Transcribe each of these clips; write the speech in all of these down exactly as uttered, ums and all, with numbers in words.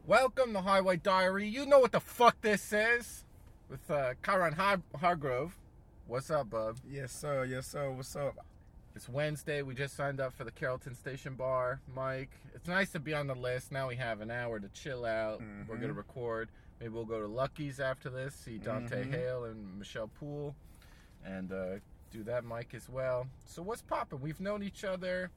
Welcome to Highway Diary. You know what the fuck this is. With uh, Kyron Har- Hargrove. What's up, bub? Yes, sir. Yes, sir. What's up? It's Wednesday. We just signed up for the Carrollton Station Bar. Mike, it's nice to be on the list. Now we have an hour to chill out. Mm-hmm. We're going to record. Maybe we'll go to Lucky's after this, see Dante Mm-hmm. Hale and Michelle Poole, and uh, do that, Mike, as well. So what's poppin'? We've known each other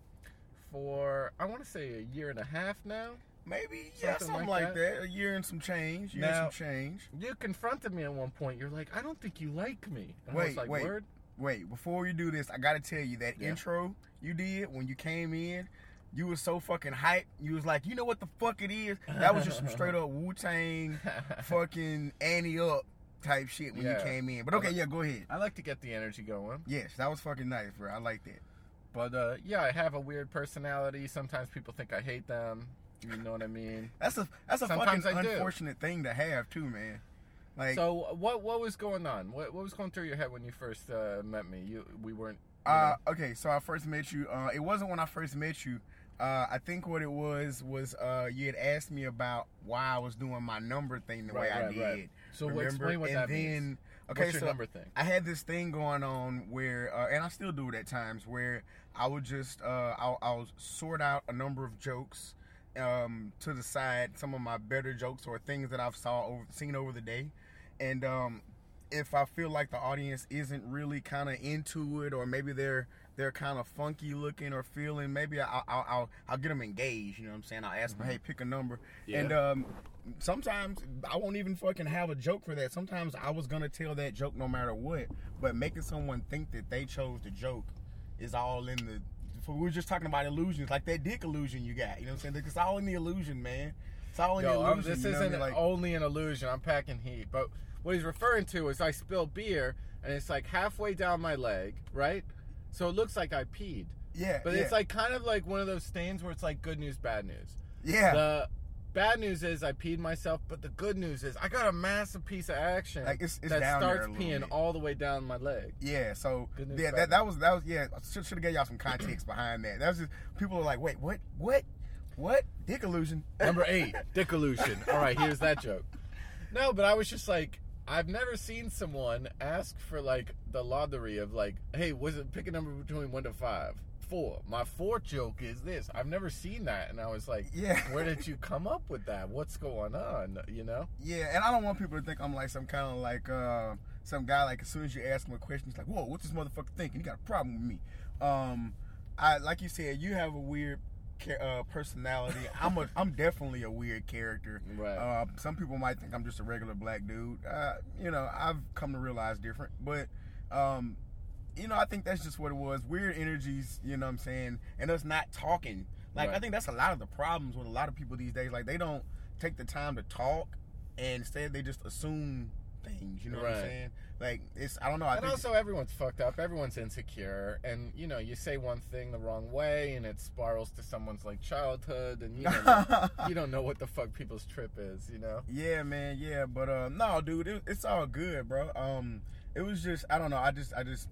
for, I want to say, a year and a half now. Maybe, yeah, Something something like like, that. that. A year and some change. Year Now- and some change. You confronted me at one point. You're like, I don't think you like me. And I Wait, was like, wait. word? Wait, before you do this, I gotta tell you that Yeah. intro you did when you came in, you was so fucking hyped. You was like, you know what the fuck it is? That was just some straight up Wu-Tang fucking Annie up type shit when Yeah. you came in. But okay, yeah, go ahead. I like to get the energy going. Yes, that was fucking nice, bro. I like that. But, uh, yeah, I have a weird personality. Sometimes people think I hate them. You know what I mean? That's a that's a Sometimes fucking I do. unfortunate thing to have too, man. Like, So, what what was going on? What what was going through your head when you first uh, met me? You We weren't... you Uh, know- okay, so I first met you. Uh, it wasn't when I first met you. Uh, I think what it was was uh, you had asked me about why I was doing my number thing the way Right, I right, did. right. So what- remember? explain what and that then, means. Okay, What's your so number thing? I had this thing going on where, uh, and I still do it at times, where I would just uh, I'll, I'll sort out a number of jokes um, to the side, some of my better jokes or things that I've saw over, seen over the day, and um, if I feel like the audience isn't really kind of into it, or maybe they're they're kind of funky looking or feeling, maybe I'll I'll, I'll, I'll get them engaged. You know what I'm saying? I'll ask them, hey, pick a number, Yeah. and um, sometimes I won't even fucking have a joke for that. Sometimes I was gonna tell that joke no matter what, but making someone think that they chose the joke is all in the. We were just talking about illusions, like that dick illusion you got. You know what I'm saying? It's all in the illusion, man. It's all in Yo, the um, illusion. this you know what I isn't mean? Like, only an illusion. I'm packing heat. But what he's referring to is I spilled beer, and it's like halfway down my leg, right? So it looks like I peed. yeah, But yeah, it's like kind of like one of those stains where it's like good news, bad news. yeah. The bad news is I peed myself, but the good news is I got a massive piece of action Like, it's- it's that down there starts a little peeing bit. all the way down my leg. Yeah, so Good news, yeah, bad that, that was that was yeah. Should should have gave y'all some context behind that. That was just people are like, wait, what, what, what? Dick illusion. Number eight, dick illusion. All right, here's that joke. No, but I was just like, I've never seen someone ask for like the lottery of like, hey, was it pick a number between one to five? Four. My fourth joke is this. I've never seen that, and I was like, Yeah. where did you come up with that? What's going on? You know? Yeah, and I don't want people to think I'm like some kind of like uh, some guy. Like as soon as you ask him a question, he's like, whoa, what's this motherfucker thinking? He got a problem with me. Um, I like you said, you have a weird ca- uh, personality. I'm a I'm definitely a weird character. Right. Uh, some people might think I'm just a regular black dude. Uh, you know, I've come to realize different, but. Um, You know, I think that's just what it was. Weird energies, you know what I'm saying? And us not talking. Like, Right. I think that's a lot of the problems with a lot of people these days. Like, they don't take the time to talk, and instead they just assume things, you know what I'm Right. saying? Like, it's, I don't know. I And think, also, everyone's fucked up. Everyone's insecure, and you know, you say one thing the wrong way, and it spirals to someone's like childhood, and you don't know, you don't know what the fuck people's trip is, you know? yeah, man, yeah. But, uh, no, dude, it, it's all good, bro. Um, it was just, I don't know. I just, I just,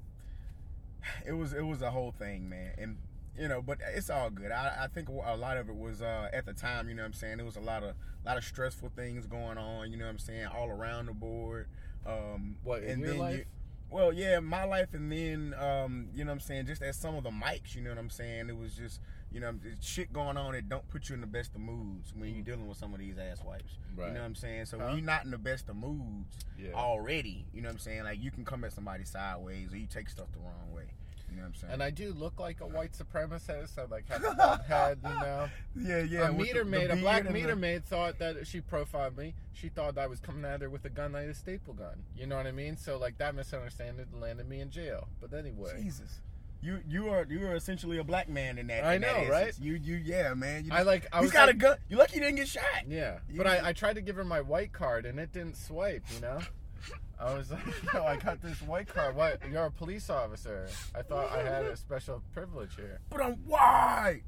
it was, it was a whole thing, man. And, you know, but it's all good. I, I think a lot of it was uh, at the time. You know what I'm saying? There was a lot of lot of stressful things going on. You know what I'm saying? All around the board. Um, What, in and your then life? You, well, yeah, my life, and then um, you know what I'm saying. Just at some of the mics, you know what I'm saying. It was just you know shit going on that don't put you in the best of moods when you're dealing with some of these ass wipes. Right. You know what I'm saying? So Huh? when you're not in the best of moods Yeah. already, you know what I'm saying. Like you can come at somebody sideways, or you take stuff the wrong way. You know what I'm saying? And I do look like a white supremacist. I like have a bald head, you know. yeah, yeah. a with meter the- the maid, a beard black and meter the- maid, thought that she profiled me. She thought I was coming at her with a gun, like a staple gun. You know what I mean? So like that misunderstanding landed me in jail. But anyway, Jesus. You you are you are essentially a black man in that. I in that know, right? essence. You you yeah, man. You I like. I He's was got like, a gun. You lucky you didn't get shot. Yeah, You- but I, I tried to give her my white card and it didn't swipe. You know. I was like, yo, I got this white card. What? You're a police officer. I thought I had a special privilege here. But I'm white.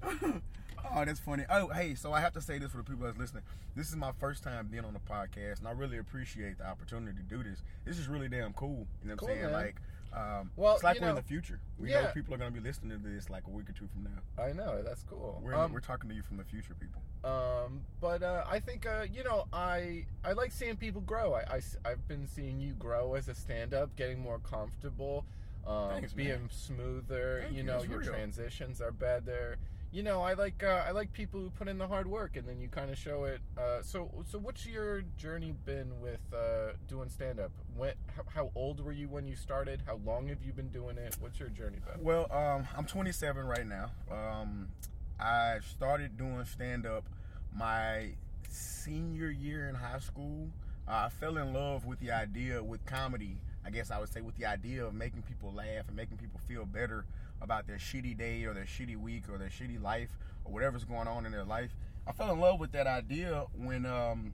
Oh, that's funny. Oh, hey, so I have to say this for the people that's listening. This is my first time being on the podcast, and I really appreciate the opportunity to do this. This is really damn cool. You know what Cool, I'm saying? man. Like, Um, Well, it's like you we're in know, the future. We yeah. know people are going to be listening to this like a week or two from now. I know, that's cool. We're, Um, we're talking to you from the future, people. Um, but uh, I think uh, you know I I like seeing people grow. I, I have been seeing you grow as a stand-up, getting more comfortable, um, Thanks, being man. smoother. Thank you you, know that's your real. transitions are better. You know I like uh, I like people who put in the hard work and then you kind of show it. Uh, so so what's your journey been with uh, doing stand-up? When how, how old were you when you started? How long have you been doing it? What's your journey been? Well, um, I'm twenty-seven right now. Um, I started doing stand-up my senior year in high school. Uh, I fell in love with the idea, with comedy, I guess I would say, with the idea of making people laugh and making people feel better about their shitty day or their shitty week or their shitty life or whatever's going on in their life. I fell in love with that idea when um,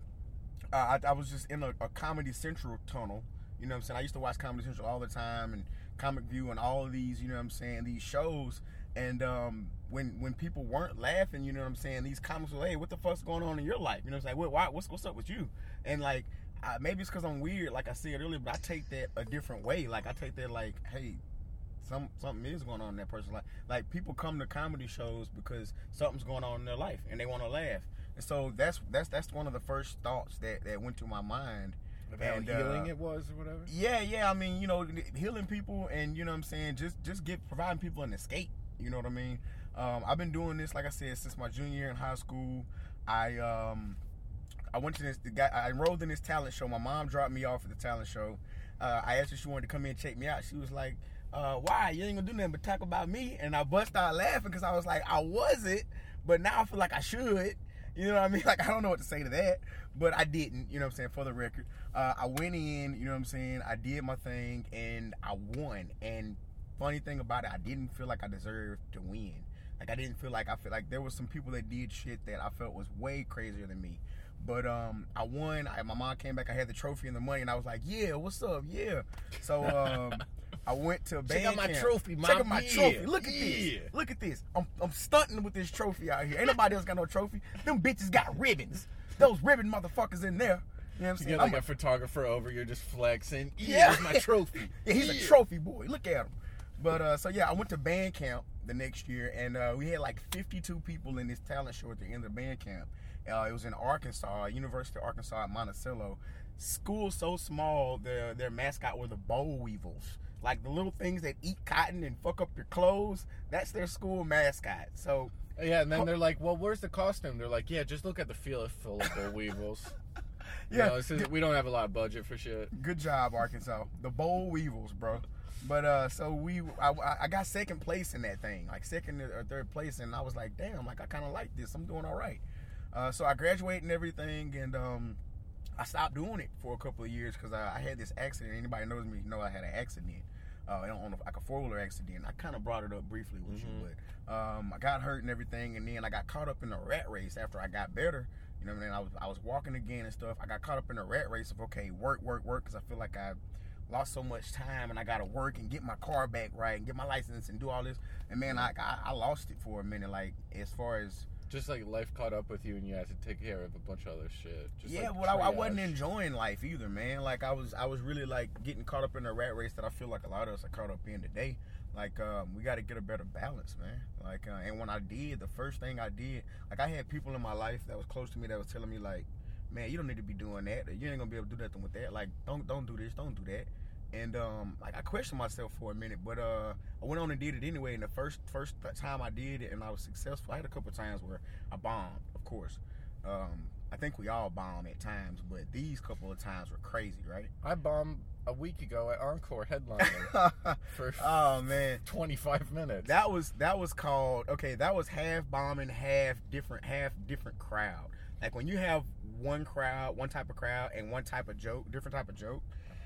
I, I was just in a, a Comedy Central tunnel. You know what I'm saying? I used to watch Comedy Central all the time and Comic View and all of these, you know what I'm saying, these shows. And um, when when people weren't laughing, you know what I'm saying, these comics were, hey, what the fuck's going on in your life? You know what I'm saying? What, why, what's, what's up with you? And like, I, maybe it's because I'm weird, like I said earlier, but I take that a different way. Like, I take that like, hey, some something is going on in that person's life. Like, people come to comedy shows because something's going on in their life and they want to laugh. And so that's that's that's one of the first thoughts that, that went through my mind. Of how And, healing uh, it was or whatever? Yeah, yeah. I mean, you know, healing people and, you know what I'm saying, just just get providing people an escape. You know what I mean? Um, I've been doing this, like I said, since my junior year in high school. I um, I went to this. The guy, I enrolled in this talent show. My mom dropped me off at the talent show. Uh, I asked her if she wanted to come in and check me out. She was like, uh, "Why? You ain't gonna do nothing but talk about me." And I bust out laughing because I was like, "I wasn't," but now I feel like I should. You know what I mean? Like, I don't know what to say to that, but I didn't. You know what I'm saying? For the record, uh, I went in. You know what I'm saying? I did my thing and I won. And funny thing about it, I didn't feel like I deserved to win. Like, I didn't feel like I feel like there was some people that did shit that I felt was way crazier than me. But um, I won. I, my mom came back. I had the trophy and the money, and I was like, "Yeah, what's up? Yeah." So um, I went to a band Check out my camp. trophy, Mom. Check out my Yeah, trophy. Look at yeah. this. Look at this. I'm I'm stunting with this trophy out here. Ain't nobody else got no trophy. Them bitches got ribbons. Those ribbon motherfuckers in there. You know what I'm You saying? get like I'm a photographer over, you're just flexing. Yeah. Yeah, here's my trophy. Yeah, he's a trophy boy. Look at him. But uh, so yeah, I went to band camp the next year, and uh, we had like fifty-two people in this talent show at the end of the band camp. Uh, it was in Arkansas, University of Arkansas at Monticello. School so small, their their mascot were the boll weevils, like the little things that eat cotton and fuck up your clothes. That's their school mascot. So Yeah, and then they're like, well, where's the costume? They're like, yeah, just look at the field full of boll weevils. You yeah, know, this is, we don't have a lot of budget for shit. good job, Arkansas. The boll weevils, bro. But uh, so we, I, I got second place in that thing, like second or third place, and I was like, damn, like I kind of like this. I'm doing all right. Uh, so I graduated and everything, and um, I stopped doing it for a couple of years because I, I had this accident. Anybody knows me know I had an accident. Uh, on a, like a four-wheeler accident. I kind of brought it up briefly with Mm-hmm. you, but um, I got hurt and everything, and then I got caught up in a rat race after I got better. You know what I mean? I was I was walking again and stuff. I got caught up in a rat race of okay, work, work, work, because I feel like I lost so much time and I got to work and get my car back right and get my license and do all this. And man, I I, I lost it for a minute. Like as far as Just like life caught up with you and you had to take care of a bunch of other shit. Just yeah, like but I, I wasn't triage. enjoying life either, man. Like I was, I was really like getting caught up in a rat race that I feel like a lot of us are caught up in today. Like um, we got to get a better balance, man. Like, uh, and when I did, the first thing I did, like I had people in my life that was close to me that was telling me like, man, you don't need to be doing that. You ain't gonna be able to do nothing with that. Like, don't don't do this, don't do that. And um, like I questioned myself for a minute, but uh, I went on and did it anyway. And the first first time I did it, and I was successful. I had a couple of times where I bombed, of course. Um, I think we all bomb at times, but these couple of times were crazy, right? I bombed a week ago at Encore headlining for Oh man, twenty-five minutes. that was that was called okay. That was half bombing, half different, half different crowd. Like when you have one crowd, one type of crowd, and one type of joke, different type of joke.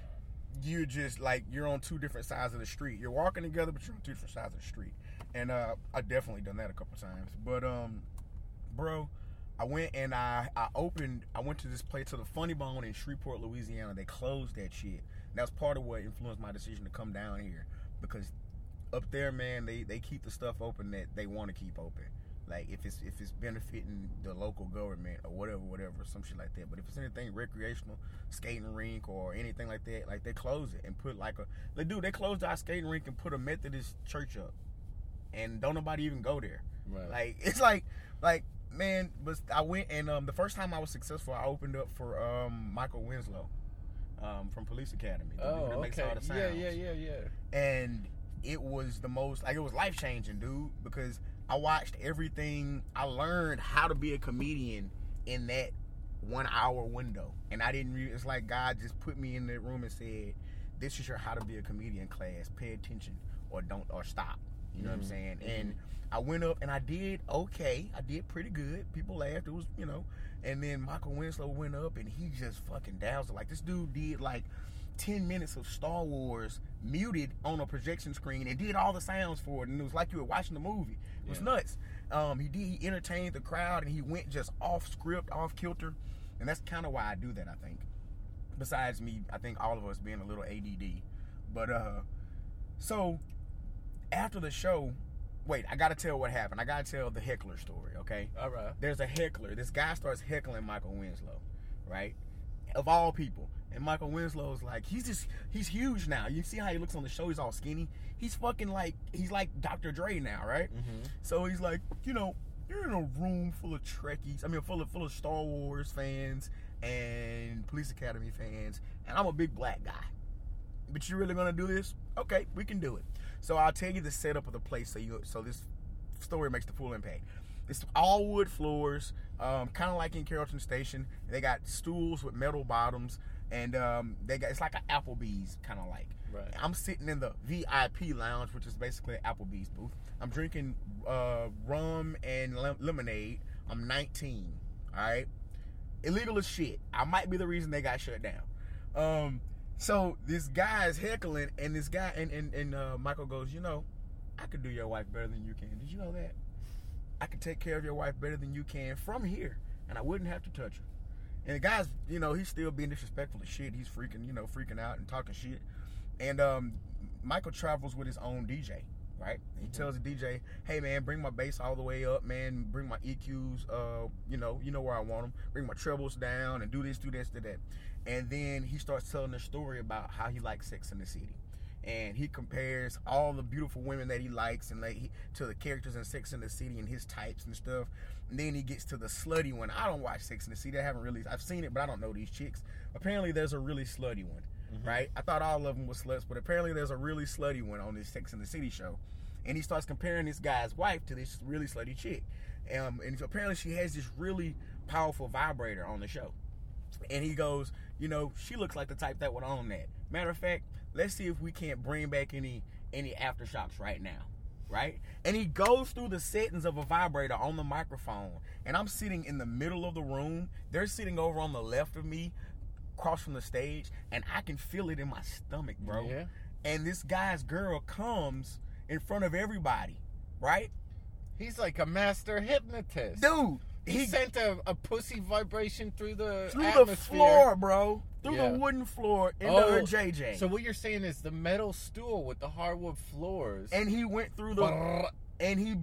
You're just like you're on two different sides of the street. You're walking together, but you're on two different sides of the street. And uh, I definitely done that a couple times. But um, bro, I went and I I opened. I went to this place to the Funny Bone in Shreveport, Louisiana. They closed that shit. That was part of what influenced my decision to come down here because up there, man, they they keep the stuff open that they want to keep open. Like if it's if it's benefiting the local government or whatever, whatever, some shit like that. But if it's anything recreational, skating rink or anything like that, like they close it and put like a they do they closed our skating rink and put a Methodist church up, and don't nobody even go there. Right. Like it's like like man, but I went and um the first time I was successful, I opened up for um Michael Winslow, um from Police Academy. The Oh, dude that makes okay. all the sounds. Yeah, yeah, yeah, yeah. And it was the most like it was life changing, dude, because I watched everything. I learned how to be a comedian in that one hour window, and I didn't. Re- it's like God just put me in the room and said, "This is your how to be a comedian class. Pay attention, or don't, or stop." You know mm-hmm. what I'm saying? Mm-hmm. And I went up and I did okay. I did pretty good. People laughed. It was, you know. And then Michael Winslow went up and he just fucking dazzled. Like this dude did like ten minutes of Star Wars muted on a projection screen and did all the sounds for it, and it was like you were watching the movie. It was yeah. nuts. Um, he did. He entertained the crowd, and he went just off script, off kilter, and that's kind of why I do that. I think. Besides me, I think all of us being a little A D D, but uh, so after the show, wait, I gotta tell what happened. I gotta tell the heckler story. Okay. All right. There's a heckler. This guy starts heckling Michael Winslow, right? Of all people. And Michael Winslow's like, he's just, he's huge now. You see how he looks on the show? He's all skinny. He's fucking like, he's like Doctor Dre now, right? Mm-hmm. So he's like, you know, you're in a room full of Trekkies. I mean, full of full of Star Wars fans and Police Academy fans, and I'm a big black guy. But you're really gonna do this? Okay, we can do it. So I'll tell you the setup of the place, so you, so this story makes the full impact. It's all wood floors, um, kind of like in Carrollton Station. They got stools with metal bottoms. And um, they got it's like an Applebee's kind of like. Right. I'm sitting in the V I P lounge, which is basically an Applebee's booth. I'm drinking uh, rum and le- lemonade. I'm nineteen. All right, illegal as shit. I might be the reason they got shut down. Um, so this guy is heckling, and this guy and and, and uh, Michael goes, you know, I could do your wife better than you can. Did you know that? I could take care of your wife better than you can from here, and I wouldn't have to touch her. And the guy's, you know, he's still being disrespectful as shit. He's freaking, you know, freaking out and talking shit. And um, Michael travels with his own D J, right? And he mm-hmm. tells the D J, hey, man, bring my bass all the way up, man. Bring my E Qs, uh, you know, you know where I want them. Bring my trebles down and do this, do this, do that. And then he starts telling a story about how he likes Sex in the City. And he compares all the beautiful women that he likes and like he, to the characters in Sex in the City and his types and stuff. And then he gets to the slutty one. I don't watch Sex in the City. I haven't really. I've seen it, but I don't know these chicks. Apparently, there's a really slutty one, mm-hmm. right? I thought all of them were sluts, but apparently, there's a really slutty one on this Sex in the City show. And he starts comparing this guy's wife to this really slutty chick. Um, and apparently, she has this really powerful vibrator on the show. And he goes, you know, she looks like the type that would own that. Matter of fact, let's see if we can't bring back any any aftershocks right now, right? And he goes through the settings of a vibrator on the microphone, and I'm sitting in the middle of the room. They're sitting over on the left of me, across from the stage, and I can feel it in my stomach, bro. Yeah. And this guy's girl comes in front of everybody, right? He's like a master hypnotist. Dude. He, he sent a, a pussy vibration through the through atmosphere. the floor, bro. Through yeah. the wooden floor into oh, her J J. So what you're saying is the metal stool with the hardwood floors. And he went through the and he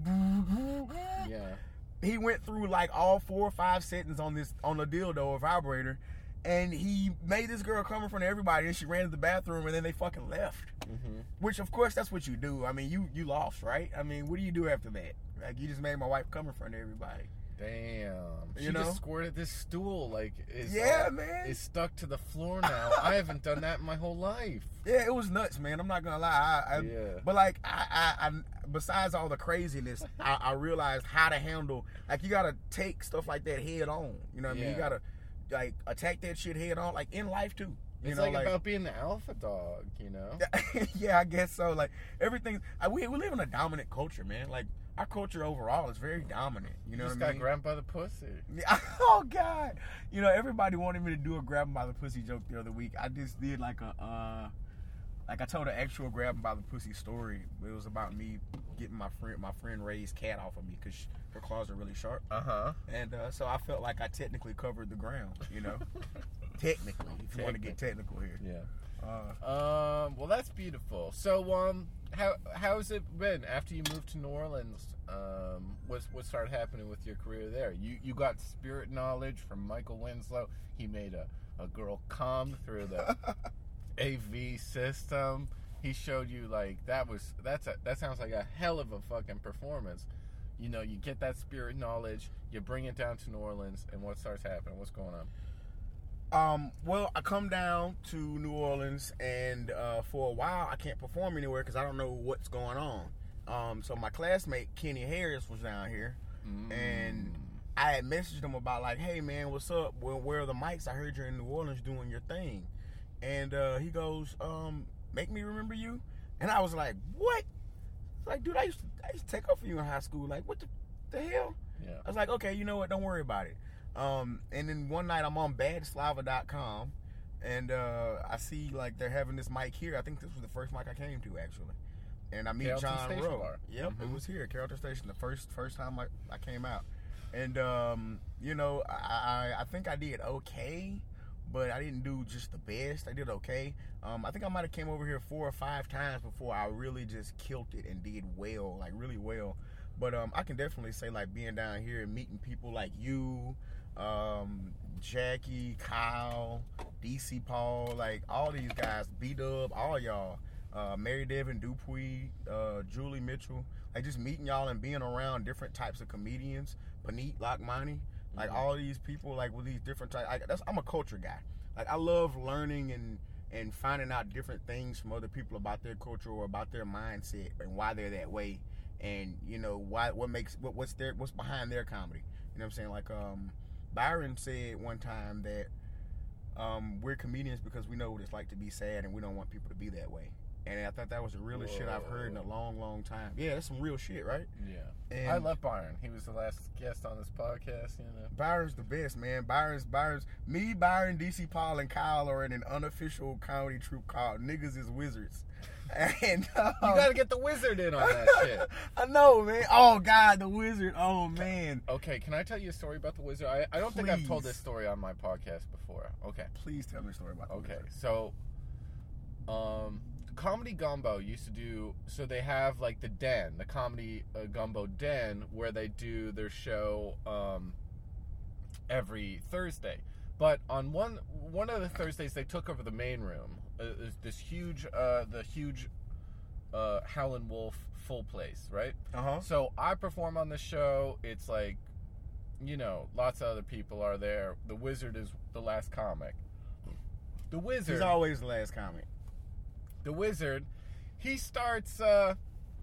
yeah. He went through like all four or five settings on this on the dildo or vibrator, and he made this girl come in front of everybody, and she ran to the bathroom, and then they fucking left. Mm-hmm. Which of course that's what you do. I mean, you you lost, right? I mean, what do you do after that? Like you just made my wife come in front of everybody. Damn. She you know? just squirted this stool like is yeah, uh, man. Is stuck to the floor now. I haven't done that in my whole life. Yeah, it was nuts, man. I'm not gonna lie. I, I, yeah. But like, I, I, I besides all the craziness, I, I realized how to handle. Like, you gotta take stuff like that head on. You know what yeah. I mean? You gotta like attack that shit head on. Like in life too. You it's know, like, like about being the alpha dog. You know? Yeah, I guess so. Like everything. I, we we live in a dominant culture, man. Like. Our culture overall is very dominant. You know you just what I got mean? grabbed by the pussy. Yeah. Oh God! You know, everybody wanted me to do a grab 'em by the pussy joke the other week. I just did like a uh, like I told an actual grab 'em by the pussy story. It was about me getting my friend my friend Ray's cat off of me because her claws are really sharp. Uh-huh. And uh, so I felt like I technically covered the ground, you know? Technically, if you want to get technical here. Yeah. Uh, um. Well, that's beautiful. So, um, how how's it been after you moved to New Orleans? Um, what's what started happening with your career there? You you got spirit knowledge from Michael Winslow. He made a, a girl come through the A V system. He showed you like that was that's a that sounds like a hell of a fucking performance. You know, you get that spirit knowledge, you bring it down to New Orleans, and what starts happening? What's going on? Um, well, I come down to New Orleans, and uh, for a while, I can't perform anywhere because I don't know what's going on. Um, so my classmate, Kenny Harris, was down here, Mm. and I had messaged him about, like, hey, man, what's up? Well, where are the mics? I heard you're in New Orleans doing your thing. And uh, he goes, um, make me remember you? And I was like, what? Like, dude, I used to, I used to take up for you in high school. Like, what the, the hell? Yeah. I was like, okay, you know what? Don't worry about it. Um, and then one night I'm on bad slava dot com, and uh, I see like they're having this mic here. I think this was the first mic I came to actually, and I meet Carrollton John Station Rowe. Bar. Yep, Mhm. it was here at Carrollton Station the first first time I, I came out, and um, you know I, I I think I did okay, but I didn't do just the best. I did okay. Um, I think I might have came over here four or five times before I really just killed it and did well, like really well. But um, I can definitely say like being down here and meeting people like you. Um, Jackie, Kyle, D C Paul, like all these guys, B-Dub, all y'all, uh, Mary Devin Dupuy, uh, Julie Mitchell, like just meeting y'all and being around different types of comedians, Paneet Lakmani, like Mhm. all these people, like with these different types. I, that's, I'm a culture guy. Like I love learning and and finding out different things from other people about their culture or about their mindset and why they're that way, and you know why what makes what, what's their what's behind their comedy. You know what I'm saying? Like um. Byron said one time that um, we're comedians because we know what it's like to be sad and we don't want people to be that way. And I thought that was the realest shit I've heard in a long, long time. Yeah, that's some real shit, right? Yeah. And I love Byron. He was the last guest on this podcast, you know. Byron's the best, man. Byron's, Byron's, me, Byron, D C Paul, and Kyle are in an unofficial comedy troupe called Niggas is Wizards. And um, You gotta get the wizard in on that shit. I know, man. Oh, God, the wizard. Oh, man. Okay, can I tell you a story about the wizard? I, I don't think I've told Please. this story on my podcast before. Okay. Please tell me a story about the Okay, wizard. so um, Comedy Gumbo used to do, so they have like the Den, the Comedy uh, Gumbo Den, where they do their show um, every Thursday. But on one one of the Thursdays, they took over the main room. Uh, there's this huge, uh, the huge uh, Howlin' Wolf full place, right? Uh-huh. So I perform on the show. It's like, you know, lots of other people are there. The Wizard is the last comic. The Wizard. He's always the last comic. The Wizard, he starts uh,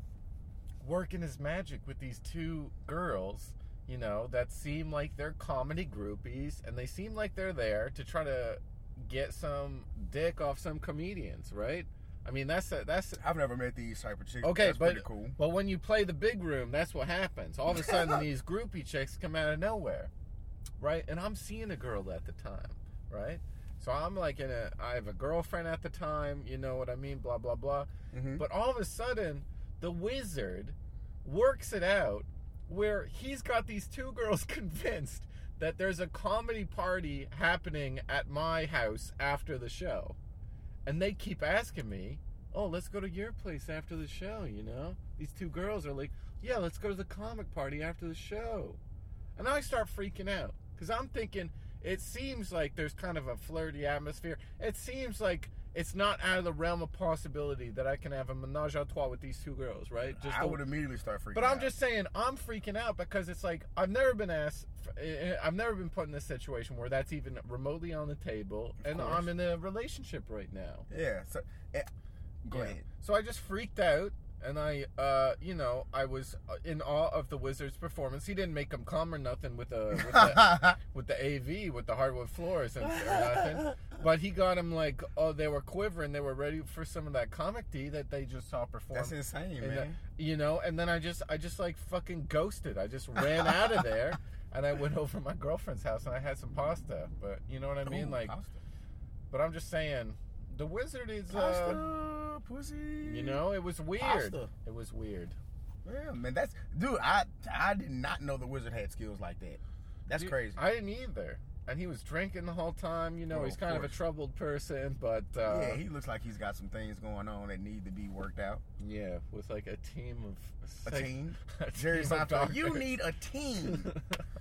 working his magic with these two girls, you know, that seem like they're comedy groupies, and they seem like they're there to try to get some dick off some comedians, right? I mean, that's a, that's a, I've never met these type of chicks. okay, That's but pretty cool. but when you play the big room, that's what happens. All of a sudden, these groupie chicks come out of nowhere, right? And I'm seeing a girl at the time, right? So I'm like in a, I have a girlfriend at the time, you know what I mean, blah, blah, blah. Mm-hmm. But all of a sudden, the Wizard works it out where he's got these two girls convinced that there's a comedy party happening at my house after the show. And they keep asking me, oh, let's go to your place after the show, you know? These two girls are like, yeah, let's go to the comic party after the show. And I start freaking out because I'm thinking, it seems like there's kind of a flirty atmosphere. It seems like it's not out of the realm of possibility that I can have a menage a trois with these two girls, right? Just I the- would immediately start freaking But out. I'm just saying, I'm freaking out because it's like, I've never been asked, I've never been put in this situation where that's even remotely on the table, Of and course. I'm in a relationship right now. Yeah. So, eh, go Yeah. ahead. So I just freaked out, and I, uh, you know, I was in awe of the Wizard's performance. He didn't make them come or nothing with the with the, with the A V, with the hardwood floors and or nothing. But he got them like, oh, they were quivering. They were ready for some of that comic D that they just saw perform. That's insane, And, uh, man. you know, and then I just, I just like fucking ghosted. I just ran out of there, and I went over to my girlfriend's house and I had some pasta. But you know what I mean, Ooh, like. pasta. But I'm just saying, the Wizard is. Pasta, Uh, pussy. You know, it was weird. Pasta. It was weird. Yeah, man, that's dude. I I did not know the wizard had skills like that. That's Dude, crazy. I didn't either. And he was drinking the whole time. You know, Oh, he's of kind of a course. troubled person, but uh, yeah, he looks like he's got some things going on that need to be worked out. yeah, with like a team of A psych- team. a Jerry team of Seinfeld. You doctors. need a team.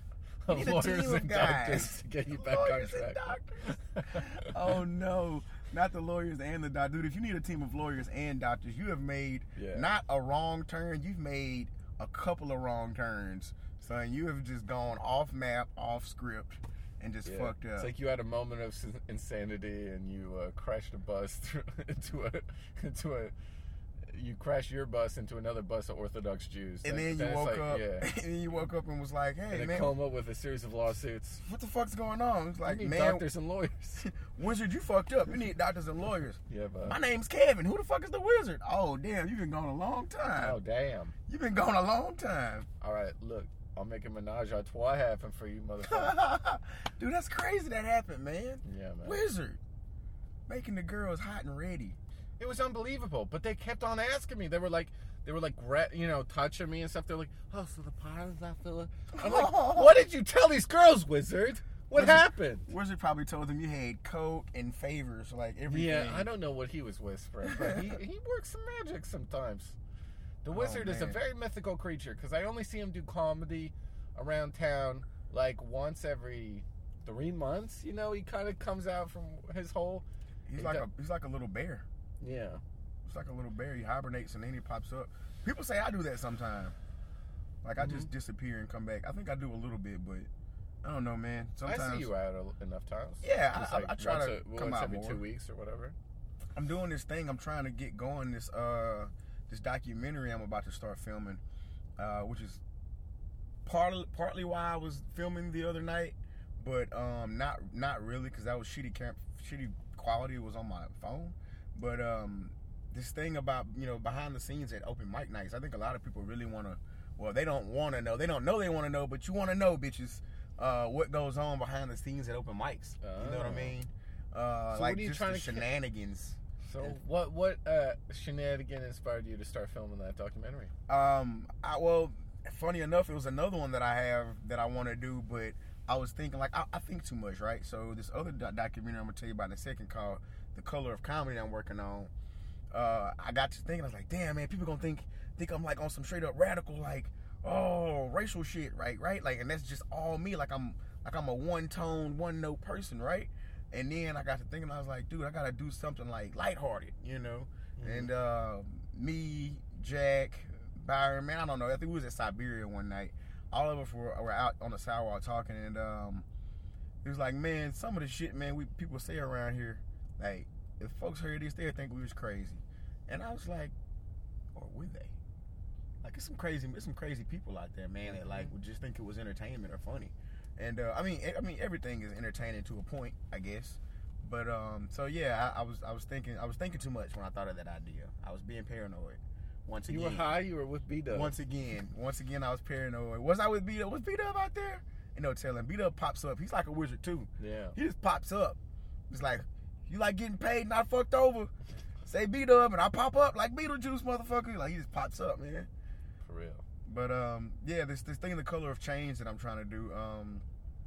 of need a lawyers team of and guys. doctors to get you back Lawyers on and track. doctors. Oh no, not the lawyers and the doctors. Dude, if you need a team of lawyers and doctors, you have made Yeah. not a wrong turn. You've made a couple of wrong turns, son. You have just gone off map, off script, and just Yeah. fucked up. It's like you had a moment of s- insanity and you uh, crashed a bus through, into a into a you crashed your bus into another bus of Orthodox Jews. and Like, then you that's woke like, up, yeah. and then you woke up and was like, "Hey, And then man, come up with a series of lawsuits. what the fuck's going on?" It's Like, like, need man, doctors and lawyers. wizard, you fucked up. You need doctors and lawyers. Yeah, but My name's Kevin. Who the fuck is the wizard? Oh, damn, you've been gone a long time. oh damn. You've been gone a long time. All right, look, I'll make a menage a trois happen for you, motherfucker. Dude, that's crazy that happened, man. Yeah, man. Wizard. Making the girls hot and ready. It was unbelievable, but they kept on asking me. They were like, they were like, gra- you know, touching me and stuff. They're like, oh, so the pilot's not feeling. I'm like, what did you tell these girls, Wizard? What Wizard- happened? Wizard probably told them you had coke and favors, like everything. Yeah, I don't know what he was whispering, but he, he works some magic sometimes. The Wizard is a man. very mythical creature because I only see him do comedy around town like once every three months. You know, he kind of comes out from his hole. He's He like do- a he's like a little bear. Yeah. He's like a little bear. He hibernates and then he pops up. People say I do that sometimes. Like I just Mm-hmm. disappear and come back. I think I do a little bit, but I don't know, man. Sometimes I see you out a- enough times. Yeah, Just I- I- I try once to a, come once out every more. two weeks or whatever. I'm doing this thing. I'm trying to get going. This uh, this documentary I'm about to start filming, uh, which is partly partly why I was filming the other night, but um, not not really because that was shitty camp, shitty quality. It was on my phone, but um, this thing about you know behind the scenes at open mic nights. I think a lot of people really want to. Well, they don't want to know. They don't know they want to know, but you want to know, bitches, uh, what goes on behind the scenes at open mics. You know what I Oh. mean? Uh, So like what are you just trying the to ca- shenanigans. So what what uh, shenanigan inspired you to start filming that documentary? Um, I, well, funny enough, it was another one that I have that I want to do, but I was thinking like I, I think too much, right? So this other do- documentary I'm gonna tell you about in a second called "The Color of Comedy" that I'm working on. Uh, I got to thinking, I was like, damn man, people gonna think think I'm like on some straight up radical like oh racial shit, right? Right? Like, and that's just all me. Like I'm like I'm a one tone, one note person, right? And then I got to thinking, I was like, dude, I gotta do something like lighthearted, you know? Mhm. And uh, me, Jack, Byron, man, I don't know. I think we was at Siberia one night. All of us were, were out on the sidewalk talking, and um, it was like, man, some of the shit, man, we people say around here, like, if folks heard this, they'd think we was crazy. And I was like, or would they? Like, it's some crazy, it's some crazy people out there, man, that like would just think it was entertainment or funny. And uh, I mean, I mean, everything is entertaining to a point, I guess. But um, so yeah, I, I was, I was thinking, I was thinking too much when I thought of that idea. I was being paranoid. Once You again, were high. You were with B Dub. once again, once again, I was paranoid. Was I with B Dub? Was B Dub out there? You know, telling B Dub pops up. He's like a wizard too. Yeah. He just pops up. It's like, you like getting paid, not fucked over. Say B Dub, and I pop up like Beetlejuice, motherfucker. Like he just pops up, man. For real. But um, yeah, this this thing, The Color of Change, that I'm trying to do, um,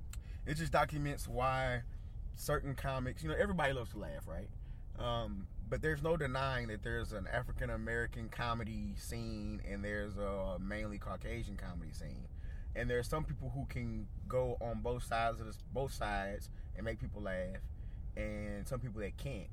it just documents why certain comics, you know, everybody loves to laugh, right? Um, but there's no denying that there's an African American comedy scene and there's a mainly Caucasian comedy scene, and there's some people who can go on both sides of this, both sides and make people laugh, and some people that can't.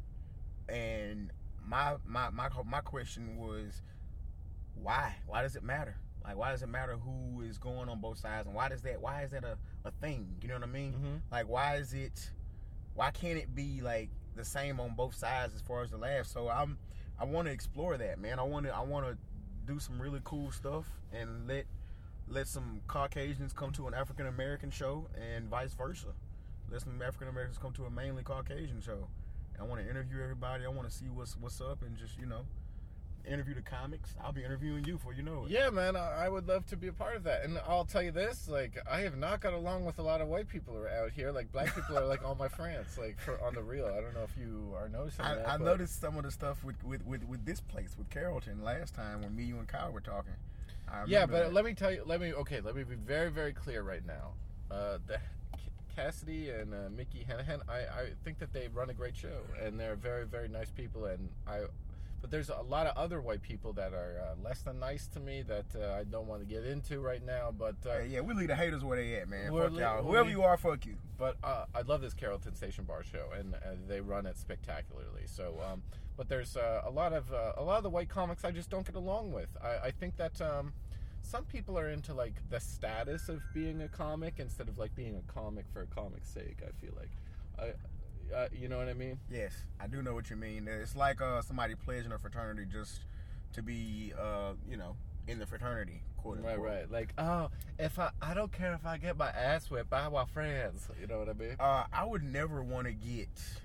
And my my my my question was, why? Why does it matter? Like, why does it matter who is going on both sides, and why does that? Why is that a, a thing? You know what I mean? Mm-hmm. Like, why is it? Why can't it be like the same on both sides as far as the laugh? So I'm, I want to explore that, man. I want to, I want to do some really cool stuff and let, let some Caucasians come to an African American show and vice versa. Let some African Americans come to a mainly Caucasian show. I want to interview everybody. I want to see what's what's up and just, you know, interview the comics, I'll be interviewing you before you know it. Yeah, man, I I would love to be a part of that. And I'll tell you this, like, I have not got along with a lot of white people who are out here. Like, black people are like all my friends, like, for on the real. I don't know if you are noticing I, that. I but- noticed some of the stuff with, with, with, with this place, with Carrollton, last time when me, you, and Kyle were talking. I Yeah, remember but that. let me tell you, let me, okay, let me be very, very clear right now. Uh, the Cassidy and uh, Mickey Hanahan, I, I think that they run a great show, and they're very, very nice people, and I, but there's a lot of other white people that are uh, less than nice to me that uh, I don't want to get into right now, but uh, Hey, yeah, we leave the haters where they at, man. We're Fuck li- y'all. we- Whoever you are, fuck you. But uh, I love this Carrollton Station Bar show, and uh, they run it spectacularly. So, um, but there's uh, a lot of uh, a lot of the white comics I just don't get along with. I, I think that um, some people are into like the status of being a comic instead of like being a comic for a comic's sake. I feel like, I, uh, you know what I mean? Yes, I do know what you mean. It's like uh, somebody pledging a fraternity just to be, uh, you know, in the fraternity. Quote Right, unquote. right. Like, oh, if I I don't care if I get my ass whipped by my friends. You know what I mean? Uh, I would never want to get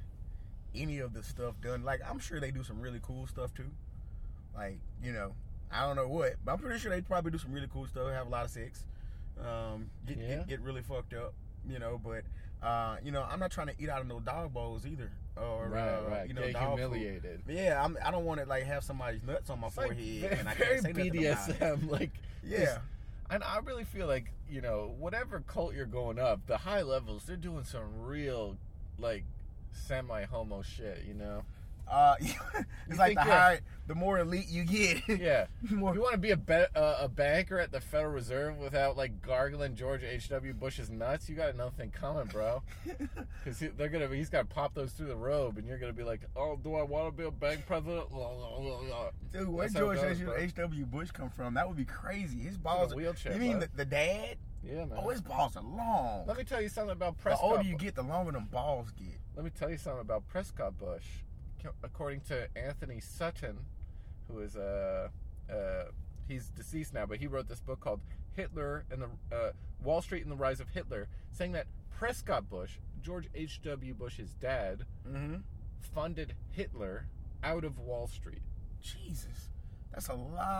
any of the stuff done. Like, I'm sure they do some really cool stuff too. Like, you know, I don't know what, but I'm pretty sure they probably do some really cool stuff. Have a lot of sex, um, get, Yeah. get get really fucked up, you know. But uh, you know, I'm not trying to eat out of no dog bowls either, or Right, uh, right. you know, Get dog food. humiliated. Yeah, I'm, I don't want to like have somebody's nuts on my It's like forehead, very, and I very can't say nothing B D S about it. M. Like, Yeah. and I really feel like, you know, whatever cult you're going up, the high levels, they're doing some real, like, semi-homo shit, you know? Uh, it's You like think the you're- higher, the more elite you get. Yeah. More- You want to be a, be- uh, a banker at the Federal Reserve without, like, gargling George H W. Bush's nuts? You got another thing coming, bro. Because he, they're gonna, he's got to pop those through the robe, and you're going to be like, oh, do I want to be a bank president? Dude, where That's how George it goes, bro. H W. Bush come from? That would be crazy. His in balls. a wheelchair, You mean bud. the, the dad? Yeah, man. Oh, his balls are long. Let me tell you something about The Prescott. older you get, the longer them balls get. Let me tell you something about Prescott Bush. According to Anthony Sutton, who is uh, uh, he's deceased now, but he wrote this book called Hitler and the uh, Wall Street and the Rise of Hitler, saying that Prescott Bush, George H W. Bush's dad, Mm-hmm. funded Hitler out of Wall Street. Jesus, that's a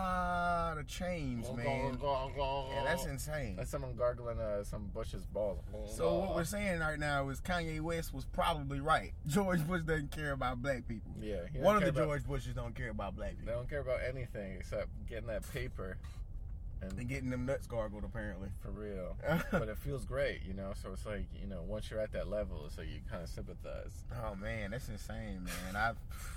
lot of change, man. Yeah, that's insane. That's someone gargling uh, some Bush's balls. So what we're saying right now is Kanye West was probably right. George Bush doesn't care about black people. Yeah, he One of don't the care about- George Bushes don't care about black They people. don't care about anything except getting that paper. And And getting them nuts gargled, apparently. for real. But it feels great, you know? So it's like, you know, once you're at that level, it's like you kind of sympathize. Oh man, that's insane, man. I've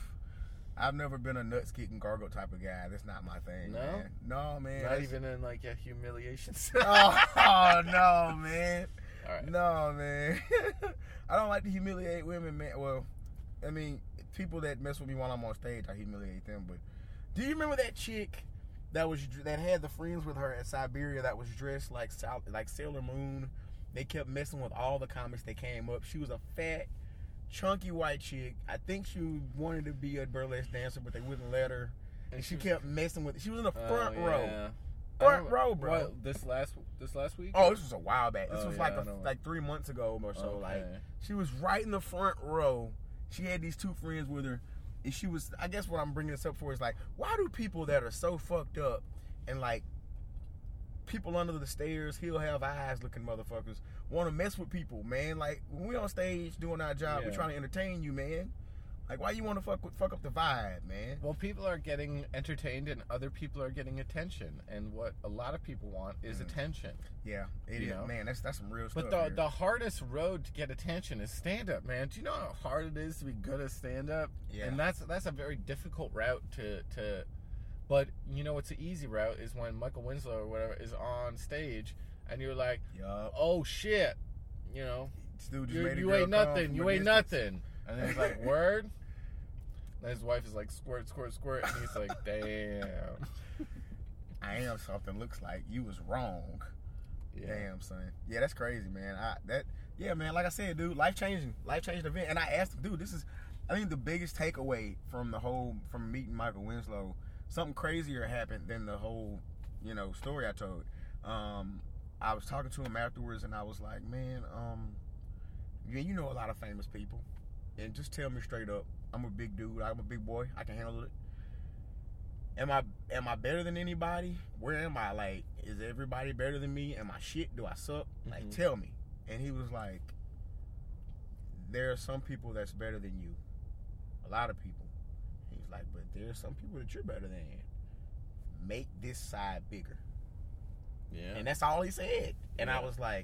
I've never been a nuts kicking gargle type of guy. That's not my thing. No? man. No, man. Not that's- even in like a humiliation. Oh, oh, no, man. All right. No, man. I don't like to humiliate women, man. Well, I mean, people that mess with me while I'm on stage, I humiliate them. But do you remember that chick that was that had the friends with her at Siberia that was dressed like South, like Sailor Moon? They kept messing with all the comics that came up. She was a fat, chunky white chick. I think she wanted to be a burlesque dancer, but they wouldn't let her. And she was- kept messing with. She was in the Oh, front yeah. row. I Front remember- row, bro. What, this last this last week? Oh, this was a while back. This Oh, was yeah, like I a, know. like three months ago or so. Like Okay. she was right in the front row. She had these two friends with her, and she was. I guess what I'm bringing this up for is like, why do people that are so fucked up and like people under the stairs, he'll have eyes looking motherfuckers, want to mess with people, man? Like when we on stage doing our job, we're Yeah. trying to entertain you, man. Like why you want to fuck with, fuck up the vibe, man? Well, people are getting entertained and other people are getting attention. And what a lot of people want is Mm. attention. Yeah, it You is, know? man. That's that's some real But stuff. the here. the hardest road to get attention is stand up, man. Do you know how hard it is to be good at stand up? Yeah. And that's that's a very difficult route to to but you know what's an easy route is when Michael Winslow or whatever is on stage and you're like, Yup. "Oh shit." You know, This dude just you, made a you girl ain't come nothing. from You a ain't distance. nothing. And then he's like, "Word?" And his wife is like, "Squirt, squirt, squirt." And he's like, "Damn." I am something looks like you was wrong. Yeah. Damn, son. Yeah, that's crazy, man. I that yeah, man. Like I said, dude, life changing, life changing event. And I asked him, dude, this is, I think the biggest takeaway from the whole from meeting Michael Winslow. Something crazier happened than the whole, you know, story I told. Um, I was talking to him afterwards, and I was like, man, um, yeah, you know a lot of famous people, and just tell me straight up, I'm a big dude, I'm a big boy, I can handle it. am I am I better than anybody? Where am I? Like, is everybody better than me? Am I shit? Do I suck? Like, Mhm. tell me. And he was like, there are some people that's better than you. A lot of people. He's like, but there are some people that you're better than. Make this side bigger. Yeah. And that's all he said. And Yeah. I was like,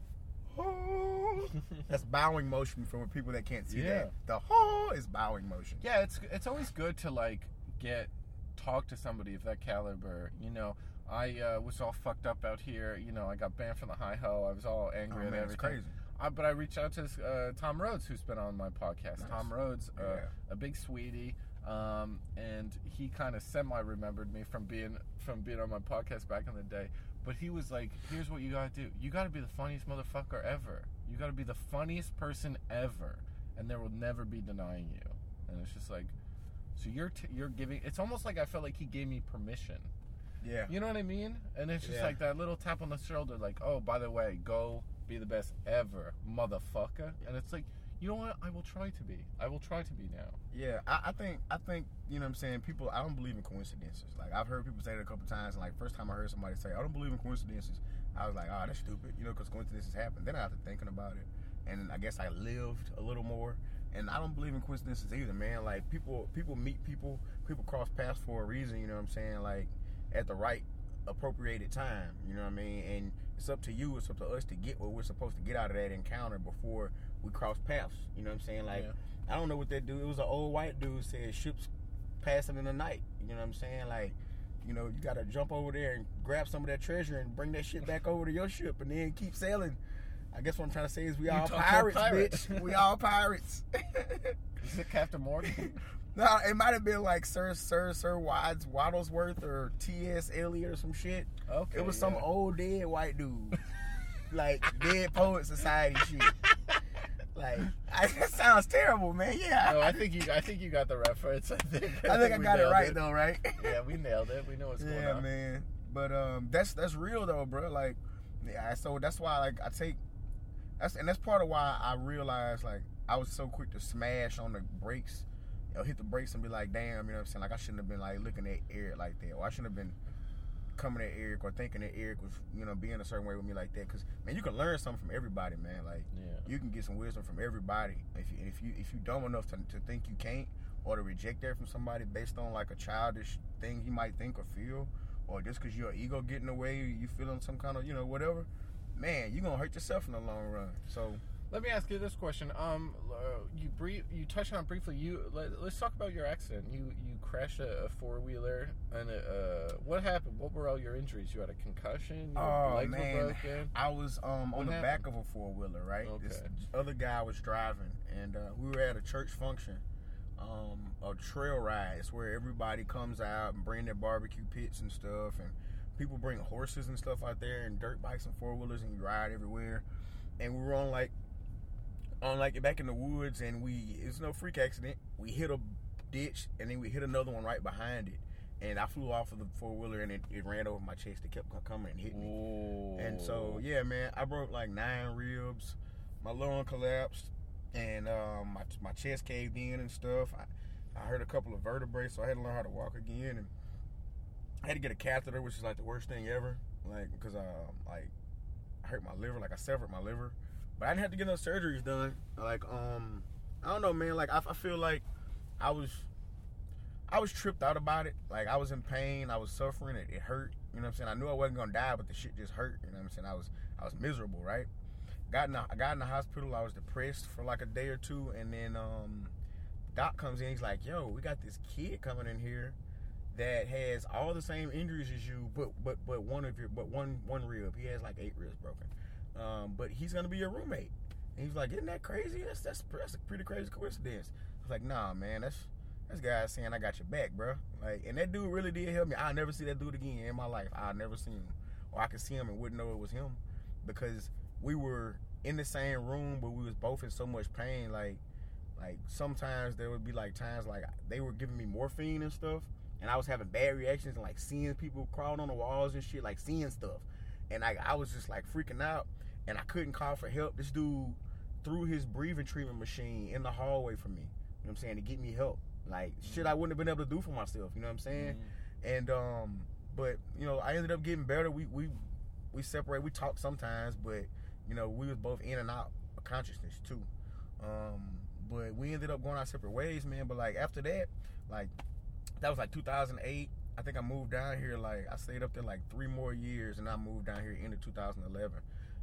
oh. That's bowing motion for people that can't see Yeah. that. The oh is bowing motion. Yeah, it's it's always good to like get talk to somebody of that caliber. You know, I uh, was all fucked up out here. You know, I got banned from the hi ho. I was all Oh, angry at man, everything. it's crazy. I, but I reached out to this, uh, Tom Rhodes, who's been on my podcast. Nice. Tom Rhodes, uh, Yeah. a big sweetie, um, and he kind of semi-remembered me from being from being on my podcast back in the day. But he was like, "Here's what you gotta do. You gotta be the funniest motherfucker ever. You gotta be the funniest person ever, and there will never be denying you." And it's just like, so you're t- you're giving. It's almost like I felt like he gave me permission. Yeah. You know what I mean? And it's just Yeah. like that little tap on the shoulder, like, "Oh, by the way, go be the best ever, motherfucker." And it's like, you know what? I will try to be. I will try to be now. Yeah, I, I think I think you know what I'm saying. People, I don't believe in coincidences. Like I've heard people say it a couple times. And like first time I heard somebody say, "I don't believe in coincidences," I was like, "Oh, that's stupid," you know, because coincidences happen. Then I got to thinking about it, and I guess I lived a little more. And I don't believe in coincidences either, man. Like people, people meet people, people cross paths for a reason. You know what I'm saying? Like at the right, appropriated time. You know what I mean? And it's up to you. It's up to us to get what we're supposed to get out of that encounter before we cross paths. You know what I'm saying? Like. Yeah. I don't know what that dude. It was an old white dude said ships passing in the night. You know what I'm saying? Like, you know, you gotta jump over there and grab some of that treasure and bring that shit back over to your ship and then keep sailing. I guess what I'm trying to say is we You all talk to a pirates, pirate. bitch. We all pirates. Is it Captain Morgan? No, it might have been like Sir Sir Sir Wads Waddlesworth or T S Eliot or some shit. Okay. It was some yeah. old dead white dude, like Dead Poet Society shit. Like, I, that sounds terrible, man. Yeah. No, I think you. I think you got the reference. I think. I think I we got it nailed right though, right? Yeah, we nailed it. We know what's going Yeah, on. man. But um, that's that's real though, bro. Like, yeah. So that's why, like, I take that's and that's part of why I realized like I was so quick to smash on the brakes, you know, hit the brakes and be like, damn, you know what I'm saying? Like I shouldn't have been like looking at Eric like that, or I shouldn't have been coming at Eric or thinking that Eric was, you know, being a certain way with me like that. Because man, you can learn something from everybody, man. Like, Yeah. you can get some wisdom from everybody. If you if you if you dumb enough to, to think you can't, or to reject that from somebody based on like a childish thing he might think or feel, or just because your ego getting away, you feeling some kind of, you know, whatever, man, you're gonna hurt yourself in the long run. So Let me ask you this question. Um, uh, you brief, you touched on it briefly. You let, let's talk about your accident. You you crashed a, a four wheeler, and uh, what happened? What were all your injuries? You had a concussion. Your Oh, legs man. were broken. I was um, What on the happened? back of a four wheeler, right? This Okay. other guy was driving, and uh, we were at a church function, um, a trail ride. It's where everybody comes out and bring their barbecue pits and stuff, and people bring horses and stuff out there, and dirt bikes and four wheelers, and you ride everywhere. And we were on like, on like back in the woods, and we it's no freak accident. We hit a ditch, and then we hit another one right behind it. And I flew off of the four wheeler, and it, it ran over my chest. It kept coming and hit me. Ooh. And so, yeah, man, I broke like nine ribs. My lung collapsed, and um, my my chest caved in and stuff. I, I hurt a couple of vertebrae, so I had to learn how to walk again. And I had to get a catheter, which is like the worst thing ever, like because uh, like I hurt my liver, like I severed my liver. But I didn't have to get no surgeries done. Like um, I don't know, man. Like I, I feel like I was. I was tripped out about it. Like, I was in pain. I was suffering. It, it hurt. You know what I'm saying? I knew I wasn't going to die, but the shit just hurt. You know what I'm saying? I was I was miserable, right? Got in the, I got in the hospital. I was depressed for like a day or two. And then um, Doc comes in. He's like, yo, we got this kid coming in here that has all the same injuries as you, but but but one of your, but one one rib. He has like eight ribs broken. Um, but he's going to be your roommate. And he's like, isn't that crazy? That's, that's, that's a pretty crazy coincidence. I was like, nah, man, that's... This guy saying I got your back, bro. Like, and that dude really did help me. I'll never see that dude again in my life. I'll never see him, or I could see him and wouldn't know it was him, because we were in the same room, but we was both in so much pain. Like, like sometimes there would be like times like they were giving me morphine and stuff, and I was having bad reactions and like seeing people crawling on the walls and shit, like seeing stuff, and like I was just like freaking out, and I couldn't call for help. This dude threw his breathing treatment machine in the hallway for me. You know what I'm saying, to get me help. Like, shit I wouldn't have been able to do for myself, you know what I'm saying? And um, but you know, I ended up getting better. We we we separate. We talk sometimes, but you know, we was both in and out of consciousness too. Um, but we ended up going our separate ways, man. But like after that, like that was like two thousand eight. I think I moved down here. Like I stayed up there like three more years, and I moved down here into two thousand eleven.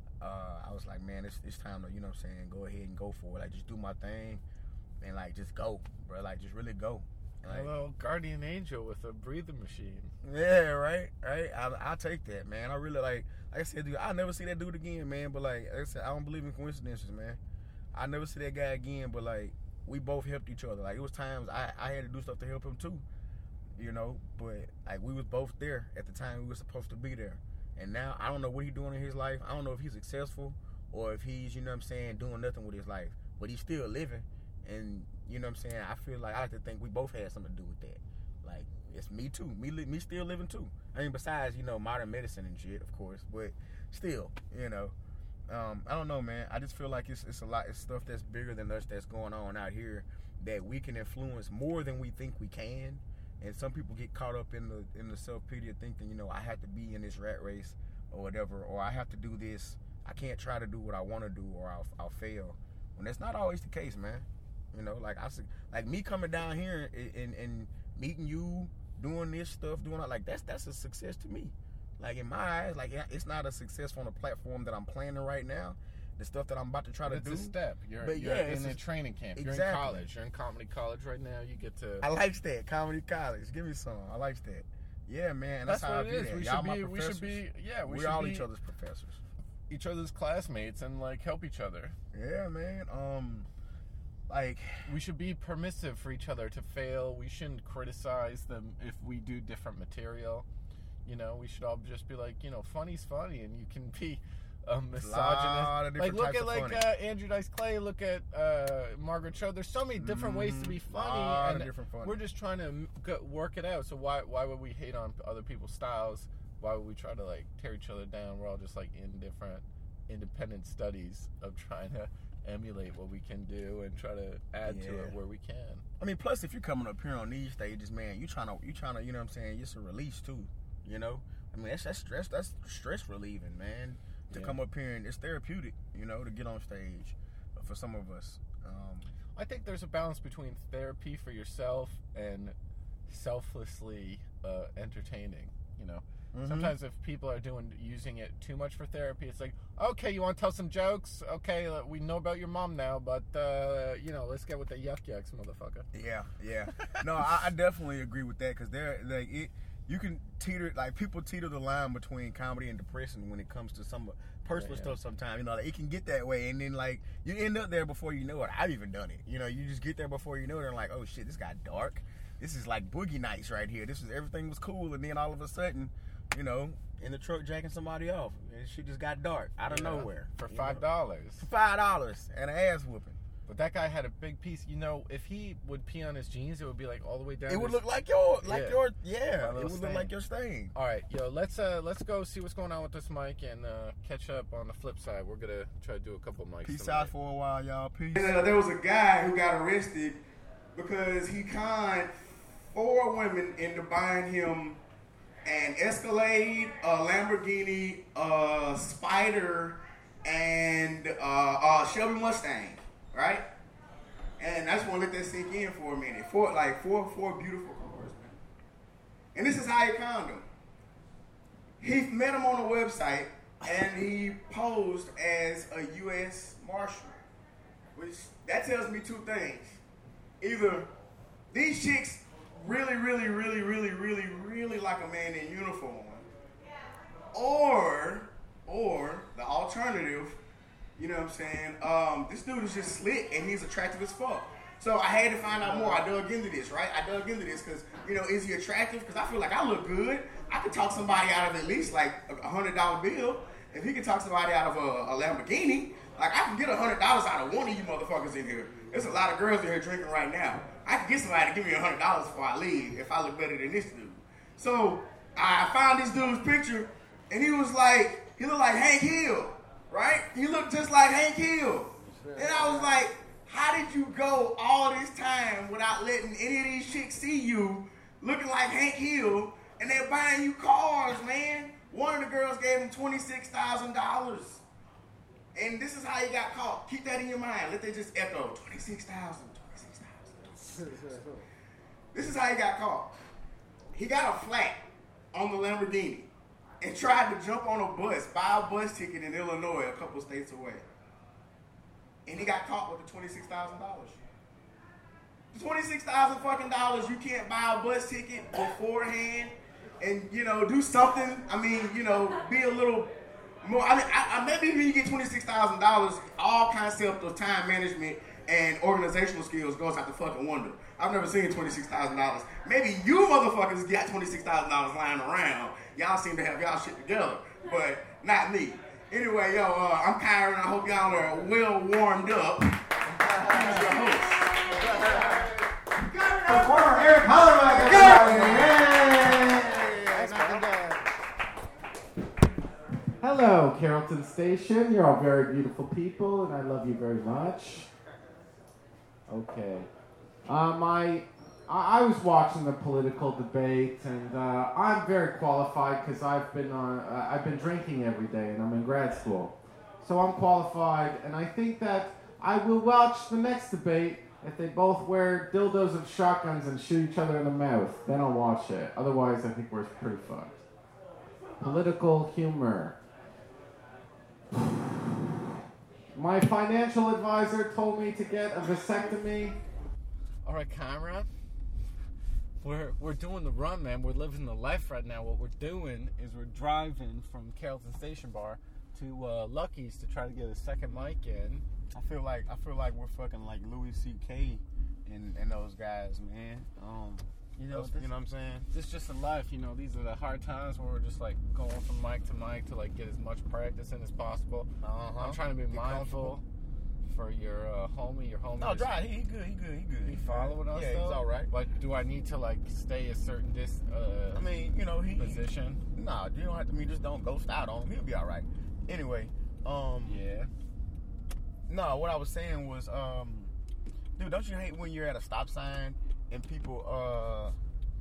Uh, I was like, man, it's it's time to, you know what I'm saying, go ahead and go for it. Like just do my thing, and like just go, bro. Like just really go. Like, hello, guardian angel with a breathing machine. Yeah, right, right. I I'll take that, man. I really like. Like I said, dude, I'll never see that dude again, man. But like, like I said, I don't believe in coincidences, man. I'll never see that guy again. But like, we both helped each other. Like it was times I I had to do stuff to help him too, you know. But like we was both there at the time we were supposed to be there. And now I don't know what he's doing in his life. I don't know if he's successful or if he's, you know what I'm saying, doing nothing with his life. But he's still living. And you know what I'm saying? I feel like I like to think we both had something to do with that. Like, it's me too. Me me still living too. I mean, besides, you know, modern medicine and shit, of course. But still, you know. Um, I don't know, man. I just feel like it's it's a lot. It's stuff that's bigger than us that's going on out here that we can influence more than we think we can. And some people get caught up in the in the self-pity of thinking, you know, I have to be in this rat race or whatever, or I have to do this. I can't try to do what I want to do or I'll, I'll fail. When that's not always the case, man. You know, like I like me coming down here and, and, and meeting you, doing this stuff, doing that, like that's that's a success to me. Like in my eyes, like it's not a success on the platform that I'm planning right now. The stuff that I'm about to try but to it's do. It's a step. You're, but you're yeah, in a a, training camp. Exactly. You're in college. You're in comedy college right now. You get to. I like that comedy college. Give me some. I like that. Yeah, man. That's, that's how what I it is. That. We Y'all should my be. We professors. should be. Yeah, we We're should all be each other's professors. Each other's classmates and like help each other. Yeah, man. Um, like we should be permissive for each other to fail. We shouldn't criticize them if we do different material. You know, we should all just be like, you know, funny's funny, and you can be a misogynist. Like look at like uh, Andrew Dice Clay. Look at uh, Margaret Cho. There's so many different mm, ways to be funny, and funny. We're just trying to go, work it out. So why why would we hate on other people's styles? Why would we try to like tear each other down? We're all just like in different independent studies of trying to emulate what we can do and try to add yeah. to it where we can. I mean, plus if you're coming up here on these stages, man, you trying to you trying to you know what I'm saying, it's a release too. You know, I mean that's that's stress that's stress relieving, man. To yeah. come up here and it's therapeutic, you know, to get on stage for some of us. Um, I think there's a balance between therapy for yourself and selflessly uh, entertaining. You know, mm-hmm. sometimes if people are doing using it too much for therapy, it's like, okay, you want to tell some jokes? Okay, we know about your mom now, but uh, you know, let's get with the yuck yucks, motherfucker. Yeah, yeah. No, I, I definitely agree with that because they're like it. You can teeter, like, people teeter the line between comedy and depression when it comes to some personal yeah, yeah. stuff sometimes. You know, like, it can get that way, and then, like, you end up there before you know it. I've even done it. You know, you just get there before you know it, and like, oh, shit, this got dark. This is like Boogie Nights right here. This is, everything was cool, and then all of a sudden, you know, in the truck jacking somebody off, and shit just got dark out of yeah, nowhere. For five dollars. For five dollars and an ass whooping. But that guy had a big piece. You know, if he would pee on his jeans, it would be like all the way down. It would his, look like your, like yeah, your, yeah. It would stain. look like your stain. All right, yo, let's uh, let's go see what's going on with this mic and uh, catch up on the flip side. We're gonna try to do a couple mics. Peace tonight. out for a while, y'all. Peace. And, uh, there was a guy who got arrested because he conned four women into buying him an Escalade, a Lamborghini, a Spider, and uh, a Shelby Mustang, right? And I just want to let that sink in for a minute. Four, like four, four beautiful cars, man. And this is how he conned them. He met him on a website, and he posed as a U S Marshal, which that tells me two things. Either these chicks really, really, really, really, really, really like a man in uniform, or, or the alternative. You know what I'm saying? Um, this dude is just slick and he's attractive as fuck. So I had to find out more. I dug into this, right? I dug into this because, you know, is he attractive? Because I feel like I look good. I could talk somebody out of at least like a one hundred dollar bill. If he could talk somebody out of a, a Lamborghini, like I can get one hundred dollars out of one of you motherfuckers in here. There's a lot of girls in here drinking right now. I can get somebody to give me one hundred dollars before I leave if I look better than this dude. So I found this dude's picture and he was like, he looked like Hank Hill. Right? He looked just like Hank Hill. And I was like, how did you go all this time without letting any of these chicks see you looking like Hank Hill And they're buying you cars, man. One of the girls gave him twenty-six thousand dollars. And this is how he got caught. Keep that in your mind. Let that just echo. twenty-six thousand dollars, twenty-six thousand dollars. This is how he got caught. He got a flat on the Lamborghini and tried to jump on a bus, buy a bus ticket in Illinois, a couple states away. And he got caught with the twenty-six thousand dollars. twenty-six thousand fucking dollars, you can't buy a bus ticket beforehand and, you know, do something. I mean, you know, be a little more. I mean, I, I, maybe when you get twenty-six thousand dollars, all concept of time management and organizational skills goes out the fucking window. I've never seen twenty-six thousand dollars. Maybe you motherfuckers got twenty-six thousand dollars lying around. Y'all seem to have y'all shit together, but not me. Anyway, yo, uh, I'm Kyron. I hope y'all are well warmed up. Here's your host. Performer Eric Hollerman, everybody. Hello, Carrollton Station. You're all very beautiful people, and I love you very much. Okay. Uh, my, I, I was watching the political debate, and uh, I'm very qualified because I've been on, uh, I've been drinking every day, and I'm in grad school, so I'm qualified. And I think that I will watch the next debate if they both wear dildos and shotguns and shoot each other in the mouth. Then I'll watch it. Otherwise, I think we're pretty fucked. Political humor. My financial advisor told me to get a vasectomy. All right, Conrad. We're we're doing the run, man. We're living the life right now. What we're doing is we're driving from Carrollton Station Bar to uh, Lucky's to try to get a second mic in. I feel like I feel like we're fucking like Louis C K and, and those guys, man. Um, you know, those, this, you know what I'm saying? This is just a life. You know, these are the hard times where we're just like going from mic to mic to like get as much practice in as possible. Uh-huh. I'm trying to be Get mindful for your uh, homie. Your homie. No, is, dry. He, he good. He good. He good. He following us. Yeah, though? he's all right. Like, do I need to like stay a certain dis? Uh, I mean, you know, he position. He, nah, you don't have to. I mean, just don't ghost out on him. He'll be all right. Anyway, um, yeah. No, what I was saying was, um, dude, don't you hate when you're at a stop sign and people uh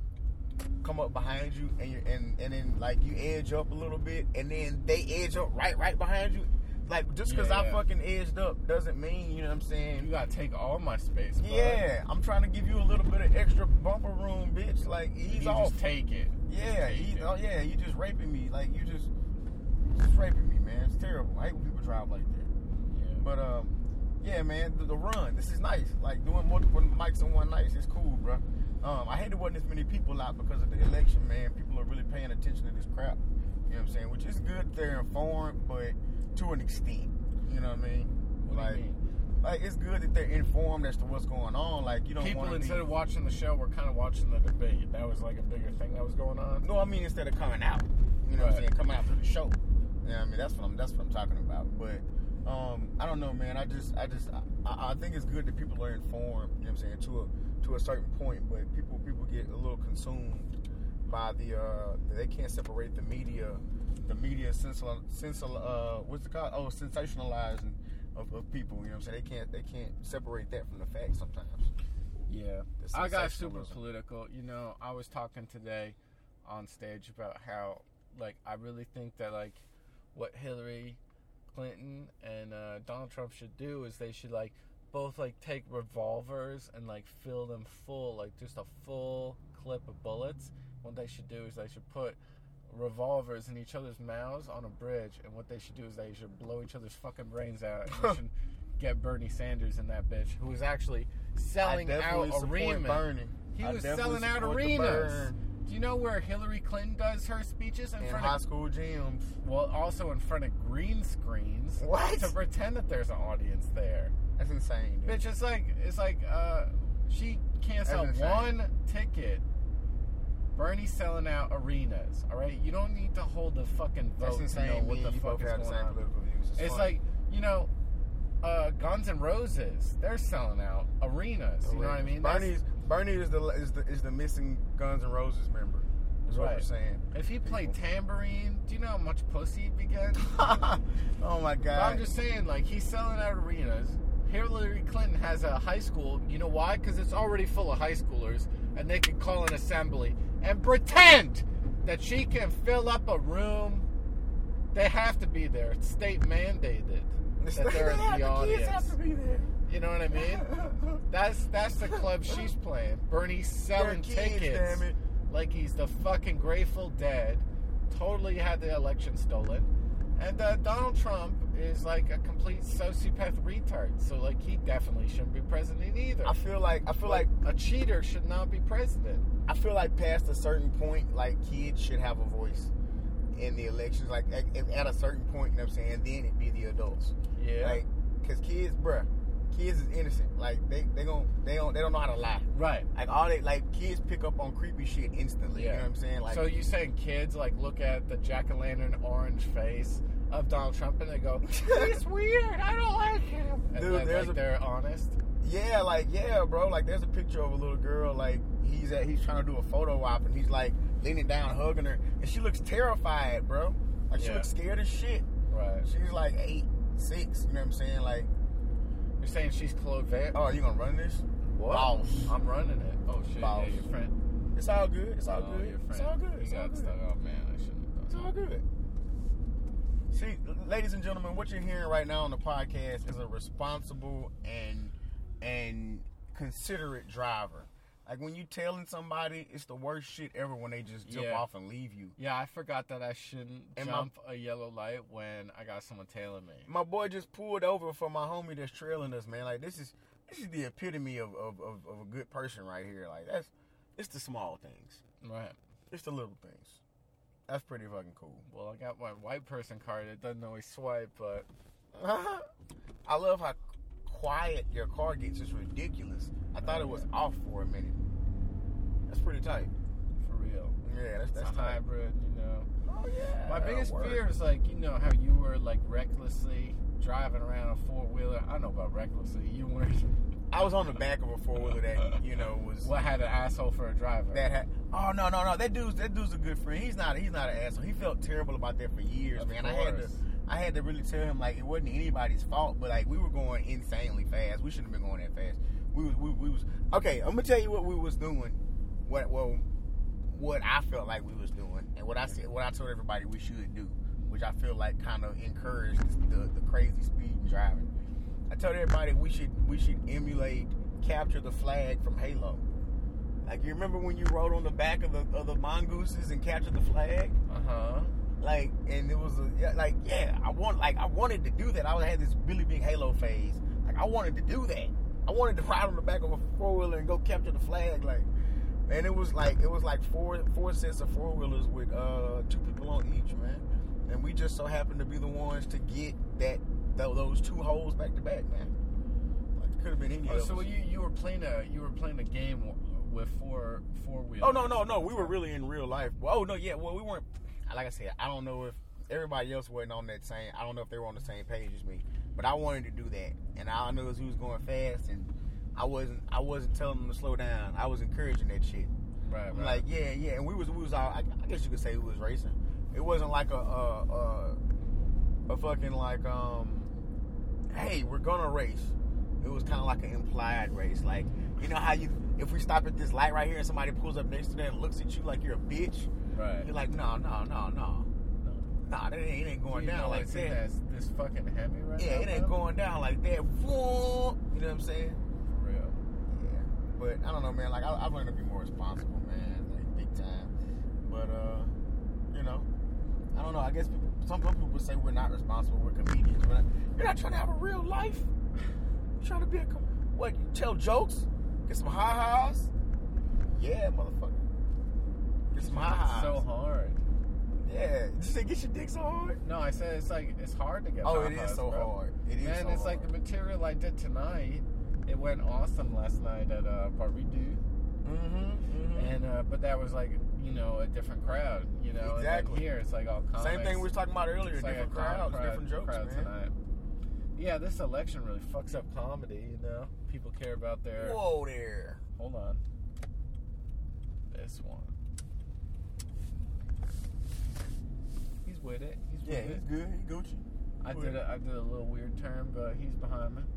come up behind you and you and and then like you edge up a little bit and then they edge up right right behind you? Like just because yeah, I yeah. fucking edged up doesn't mean, you know what I'm saying? You gotta take all my space. Bud. Yeah, I'm trying to give you a little bit of extra bumper room, bitch. Like ease you off. Just take it. Yeah, just take ease, it. oh yeah, you just raping me. Like you just just raping me, man. It's terrible. I hate when people drive like that. Yeah. But um. Yeah, man, the, the run. This is nice. Like, doing multiple mics in one night is cool, bro. Um, I hate there wasn't as many people out because of the election, man. People are really paying attention to this crap. You know what I'm saying? Which is good. They're informed, but to an extent. You know what I mean? What like, do you mean? like, it's good that they're informed as to what's going on. Like, you don't People, want to instead be... of watching the show, were kind of watching the debate. That was, like, a bigger thing that was going on. No, I mean, instead of coming out. You know right. what I'm saying? Coming out to the show. You know what I mean? That's what I'm, that's what I'm talking about. But... Um, I don't know, man. I just, I just, I, I think it's good that people are informed. You know what I'm saying, to a to a certain point. But people, people get a little consumed by the. Uh, they can't separate the media, the media sensal, sensal, uh, what's it called? Oh, sensationalizing of, of people. You know what I'm saying? They can't, they can't separate that from the facts sometimes. Yeah, The I got super sensationalism. political. You know, I was talking today on stage about how, like, I really think that, like, what Hillary Clinton and uh, Donald Trump should do is they should like both like take revolvers and like fill them full, like just a full clip of bullets. What they should do is they should put revolvers in each other's mouths on a bridge, and what they should do is they should blow each other's fucking brains out, and they should get Bernie Sanders in that bitch, who was actually selling I out definitely support arenas. Bernie. He I was definitely selling out support the arenas. burn. Do you know where Hillary Clinton does her speeches in, In front high of school gyms. well, also in front of green screens. What? To pretend that there's an audience there. That's insane, dude. Bitch, it's like, it's like, uh, she can't sell That's insane. one ticket. Bernie's selling out arenas, alright? You don't need to hold the fucking vote That's insane. to know what Me the and you fuck both is have the going same on. political views. It's, It's fun. like, you know, uh, Guns N' Roses, they're selling out arenas, you know what I mean? That's- Bernie's, Bernie is the is the is the missing Guns N' Roses member. Is what Right. we're saying. If he played tambourine, do you know how much pussy he'd be getting? Oh my But God! I'm just saying, like, he's selling out arenas. Hillary Clinton has a high school. You know why? Because it's already full of high schoolers, and they can call an assembly and pretend that she can fill up a room. They have to be there. It's state mandated that they're in the, the audience. Kids have to be there. You know what I mean? That's that's the club she's playing. Bernie's selling kids, tickets damn it. like he's the fucking Grateful Dead. Totally had the election stolen. And uh, Donald Trump is like a complete sociopath retard. So like he definitely shouldn't be president either. I feel like I feel like, like a cheater should not be president. I feel like past a certain point, like kids should have a voice in the elections. Like at, at a certain point, you know what I'm saying? Then it'd be the adults. Yeah. Like, cause kids, bruh, kids is innocent. Like they they gon' they don't they don't know how to lie. Right. Like all they like kids pick up on creepy shit instantly. Yeah. You know what I'm saying? Like so you saying kids like look at the jack-o'-lantern orange face of Donald Trump and they go, he's weird, I don't like him. And Dude, then, there's like a- they're honest. yeah, like yeah, bro. Like there's a picture of a little girl. Like he's at he's trying to do a photo op and he's like leaning down, hugging her, and she looks terrified, bro. Like she Yeah. looks scared as shit. Right. She's like eight, six. You know what I'm saying? Like, You're saying she's Claude Van? oh, you gonna run this? What? Boss. I'm running it. Oh shit! Boss. Yeah, your friend. It's all good. It's all Oh, good. your friend. It's all good. You It's all got good. stuck. Oh man, I shouldn't have It's done all that. good. See, ladies and gentlemen, what you're hearing right now on the podcast is a responsible and and considerate driver. Like when you telling somebody, it's the worst shit ever when they just jump Yeah. off and leave you. Yeah, I forgot that I shouldn't And my- jump a yellow light when I got someone tailing me. My boy just pulled over for my homie that's trailing us, man. Like this is this is the epitome of of, of, of a good person right here. Like that's it's the small things. Right. It's the little things. That's pretty fucking cool. Well, I got my white person card. It doesn't always swipe, but I love how quiet your car gets. It's ridiculous. I thought it was off for a minute. That's pretty tight. for real. Yeah, that's It's that's a tight. hybrid, you know. Oh yeah. My biggest word. fear is like, you know, how you were like recklessly driving around a four wheeler. I don't know about recklessly. You weren't. I was on the back of a four wheeler that you know was What had an asshole for a driver? that had. Oh no no no! That dude's that dude's a good friend. He's not he's not an asshole. He felt terrible about that for years, Of man. I had to course. I had to really tell him like it wasn't anybody's fault, but like we were going insanely fast. We shouldn't have been going that fast. We was we, we was okay. I'm gonna tell you what we was doing. What well, what I felt like we was doing, and what I said, what I told everybody we should do, which I feel like kind of encouraged the, the crazy speed and driving. I told everybody we should we should emulate Capture the Flag from Halo. Like you remember when you rode on the back of the of the mongooses and captured the flag? Uh huh. Like, and it was a yeah, like yeah, I want like I wanted to do that. I had this really big Halo phase. Like I wanted to do that. I wanted to ride on the back of a four wheeler and go capture the flag. Like, and it was like it was like four four sets of four wheelers with uh two people on each, man. And we just so happened to be the ones to get that th- those two holes back to back, man. Like it could have been any Oh, of so us. you you were playing a you were playing a game with four four wheels. Oh no no no! We were really in real life. Oh no, yeah. Well, we weren't. Like I said, I don't know if everybody else wasn't on that same. I don't know if they were on the same page as me. But I wanted to do that, and all I knew was he was going fast, and I wasn't. I wasn't telling him to slow down. I was encouraging that shit. Right. I'm right. like, yeah, yeah. And we was we was all. I, I guess you could say we was racing. It wasn't like a a, a a fucking like um. Hey, we're gonna race. It was kind of like an implied race. Like, you know how you, if we stop at this light right here and somebody pulls up next to that and looks at you like you're a bitch, right. you're like, no, no, no, no. Nah, that ain't, it ain't going You down know like what's in that. This, this fucking Hemi right Yeah, now, it ain't bro? going down like that. Whoa, you know what I'm saying? For real. Yeah. But I don't know, man. Like, I, I've learned to be more responsible, man. Like, big time. But, uh, you know, I don't know. I guess people, some, some people would say we're not responsible. We're comedians. We're not, you're not trying to have a real life. You're trying to be a, com- what, you tell jokes? Get some ha-has? Yeah, motherfucker. Get some ha-has. So hard. Yeah. Did you say get your dick so hard? No, I said it's like it's hard to get. Oh, it ha-has, is so bro. hard. It is Man, so it's hard. like the material I did tonight. It went awesome last night at uh, Baridu. Mm-hmm, mm-hmm. And uh, but that was like, you know, a different crowd, you know. Exactly. And then here it's like all comics. Same thing we was talking about earlier. It's like Different a calm crowds, crowd, different jokes, crowd man. tonight. Yeah, this election really fucks up comedy, you know. People care about their. Whoa there. Hold on. This one. He's with it. He's Yeah, with he's it. good. He Gucci. I with did it. a, I did a little weird turn, but he's behind me.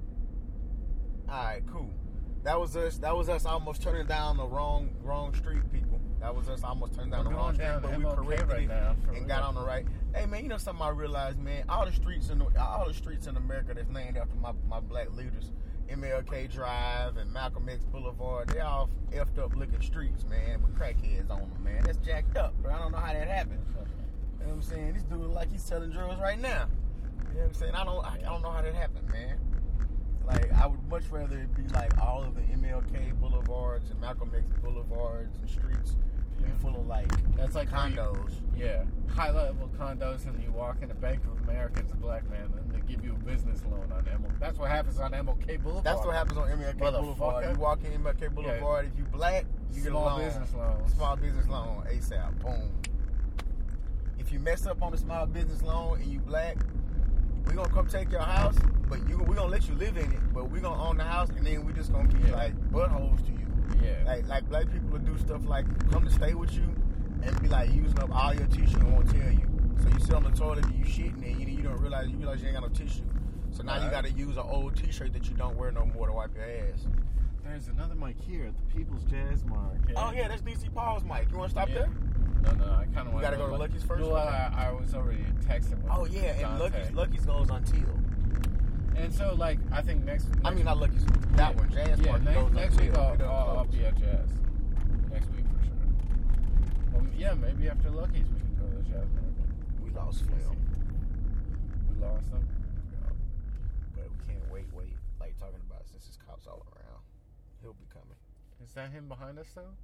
All right, cool. That was us. That was us almost turning down the wrong wrong street, people. That was us almost turning down We're the wrong going street, down but we M L K corrected right it now, for and got real. on the right. Hey man, you know something I realized, man? All the streets in the, all the streets in America that's named after my, my black leaders, M L K Drive and Malcolm X Boulevard, they all effed up looking streets, man, with crackheads on them, man. That's jacked up, bro. I don't know how that happened. You know what I'm saying? This dude like he's selling drugs right now. You know what I'm saying? I don't, I, I don't know how that happened, man. Like, I would much rather it be like all of the M L K Boulevards and Malcolm X Boulevards and streets be full of like That's like condos. Yeah, high level condos, and you walk in a Bank of America as a black man, and they give you a business loan on M L K. That's what happens on M L K Boulevard. That's what happens on M L K Boulevard. You walk in M L K Boulevard, if you black, you get a Small loan. business loan. Small business loan, ASAP. Boom. If you mess up on the small business loan and you black, we gonna come take your house, but you we gonna let you live in it, but we gonna own the house, and then we just gonna be Yeah. like buttholes to you. Yeah. Like like black people will do stuff like come to stay with you and be like using up all your tissue and won't tell you. So you sit on the toilet and you shitting and you, you don't realize you realize you ain't got no tissue. So now you Right. gotta use an old t-shirt that you don't wear no more to wipe your ass. There's another mic here at the People's Jazz Mark. Oh yeah, that's D C Paul's mic. You wanna stop Yeah. there? No, no, I kind of want gotta go to Lucky's first? No, I, I was already texting with Oh yeah, and Dante. Lucky's Lucky's goes until. And so, like, I think next... I next mean not Lucky's, that yeah. one, Jazz Yeah, Mark next, goes next week until. I'll, It doesn't I'll, I'll close. be at Jazz. Next week for sure. Well, yeah, maybe after Lucky's we can go to the Jazz Market. We lost Flail. We lost them. But we can't wait, wait, like talking about it since his cops all around. He'll be coming. Is that him behind us, though?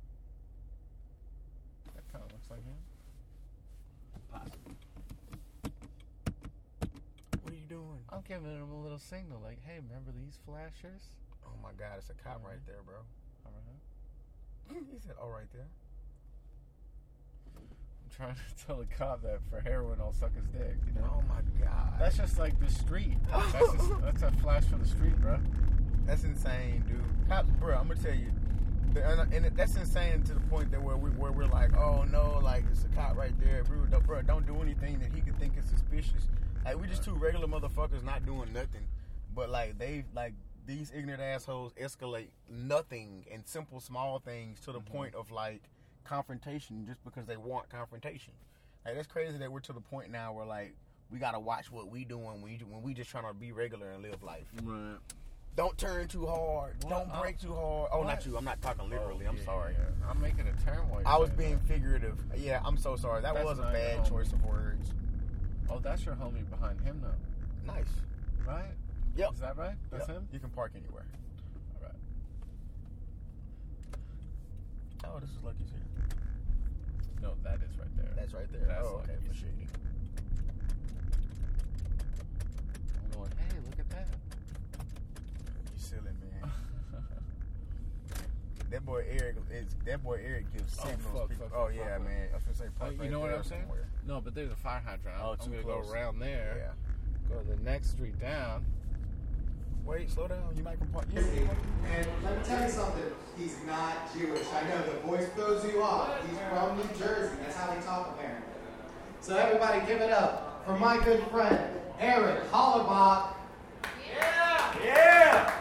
That kind of looks like him. Possibly. What are you doing? I'm giving him a little signal, like, hey, remember these flashers? Oh my God, it's a cop right there, bro. All right. He said, "Oh, right there." I'm trying to tell the cop that for heroin I'll suck his dick, you know? Oh my God. That's just like the street. That's just, that's a flash for the street, bro. That's insane, dude. Cops, bro, I'm gonna tell you, the, and, and that's insane to the point that where we where we're like, oh no, like it's a cop right there, bro. Don't, bro, don't do anything that he could think is suspicious. Like we just two regular motherfuckers not doing nothing, but like they like these ignorant assholes escalate nothing and simple small things to the Mm-hmm. point of like confrontation just because they want confrontation. Like that's crazy that we're to the point now where like we gotta watch what we doing when, you, when we just trying to be regular and live life. Right. Don't turn too hard. What? Don't Oh. brake too hard. Oh, What? not you. I'm not talking literally. Oh, I'm yeah, sorry. yeah. I'm making a turn while you're I was saying being that. figurative. Yeah, I'm so sorry. That That's was a not bad your homie. choice of words. Oh, that's your homie behind him, though. Nice. Right? Yep. Is that right? That's Yep. him? You can park anywhere. All right. Oh, this is Lucky's here. No, that is right there. That's right there. That's oh, okay, Lucky's. for sure. I'm going, hey, look at that. You silly man. That boy Eric is. That boy Eric gives Oh, signals. fuck, people. fuck, oh fuck, yeah, fuck, man. I was gonna say Oh, park you right know what there I'm saying? somewhere. No, but there's a fire hydrant. Oh, I'm too going to close. go around there. Yeah. Go to the next street down. Wait, slow down. You might can park. Yeah. And let me tell you something. He's not Jewish. I know the voice throws you off. He's from New Jersey. That's how they talk, apparently. So everybody, give it up for my good friend Eric Hollerbach. Yeah, yeah.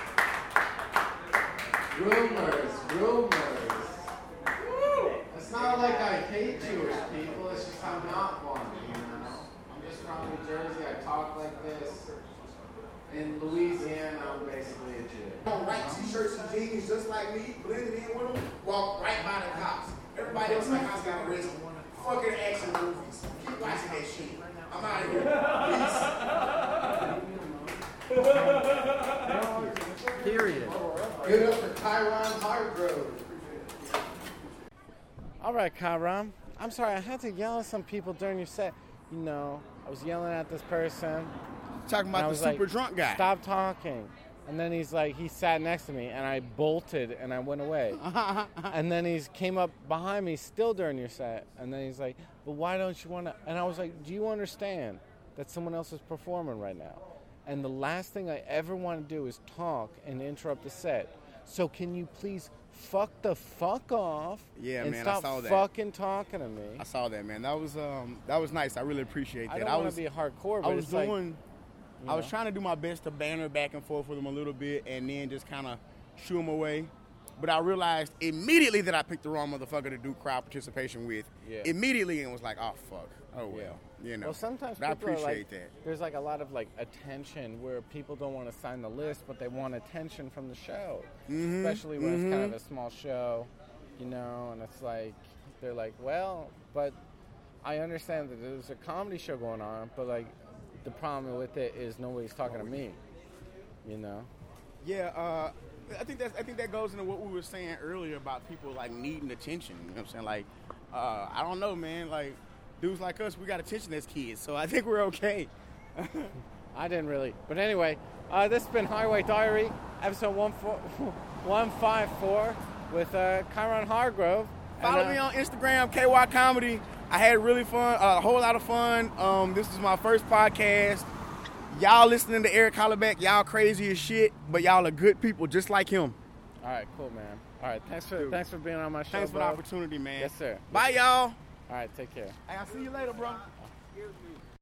Rumors, rumors. Woo. It's not like I hate Jewish people. It's just I'm not one. You know, I'm just from New Jersey. I talk like this. In Louisiana, I'm basically a Jew. On white t-shirts and jeans just like me, blended in with them, walk right by the cops. Everybody else in the house got arrested. Fucking action movies. Keep watching that shit. I'm out of here. Peace. Period. Good up for Chiron Hargrove. All right, Kairam. I'm sorry, I had to yell at some people during your set. You know, I was yelling at this person. Talking and I about the was super like, drunk guy. Stop talking. And then he's like, he sat next to me, and I bolted, and I went away. And then he came up behind me still during your set. And then he's like, but why don't you want to? And I was like, do you understand that someone else is performing right now? And the last thing I ever want to do is talk and interrupt the set. So can you please fuck the fuck off Yeah, and man, I stop saw that. fucking talking to me? I saw that, man. That was um, that was nice. I really appreciate that. I don't I want was to be hardcore, but I was it's like, doing. you I was know. trying to do my best to banter back and forth with him a little bit, and then just kind of shoo him away. But I realized immediately that I picked the wrong motherfucker to do crowd participation with. Yeah. Immediately, and was like, oh fuck, oh well, you know. Well, sometimes but I people are appreciate like, that. there's like a lot of like attention where people don't want to sign the list, but they want attention from the show, Mm-hmm. especially when it's kind of a small show, you know. And it's like they're like, well, but I understand that there's a comedy show going on, but like the problem with it is nobody's talking to me, you know. Yeah, uh, I think that's I think that goes into what we were saying earlier about people like needing attention. You know what I'm saying? Like, uh, I don't know, man. Like, dudes like us, we got attention as kids, so I think we're okay. I didn't really, but anyway, uh, this has been Highway Diary, episode one four, one five four with uh, Kyron Hargrove. Follow And, uh, me on Instagram, K Y Comedy. I had really fun, uh, a whole lot of fun. Um, this is my first podcast. Y'all listening to Eric Hollerbeck, y'all crazy as shit, but y'all are good people just like him. All right, cool, man. All right, thanks for Dude. thanks for being on my show. Thanks for bro. the opportunity, man. Yes, sir. Bye, y'all. All right, take care. Hey, I'll see you later, bro.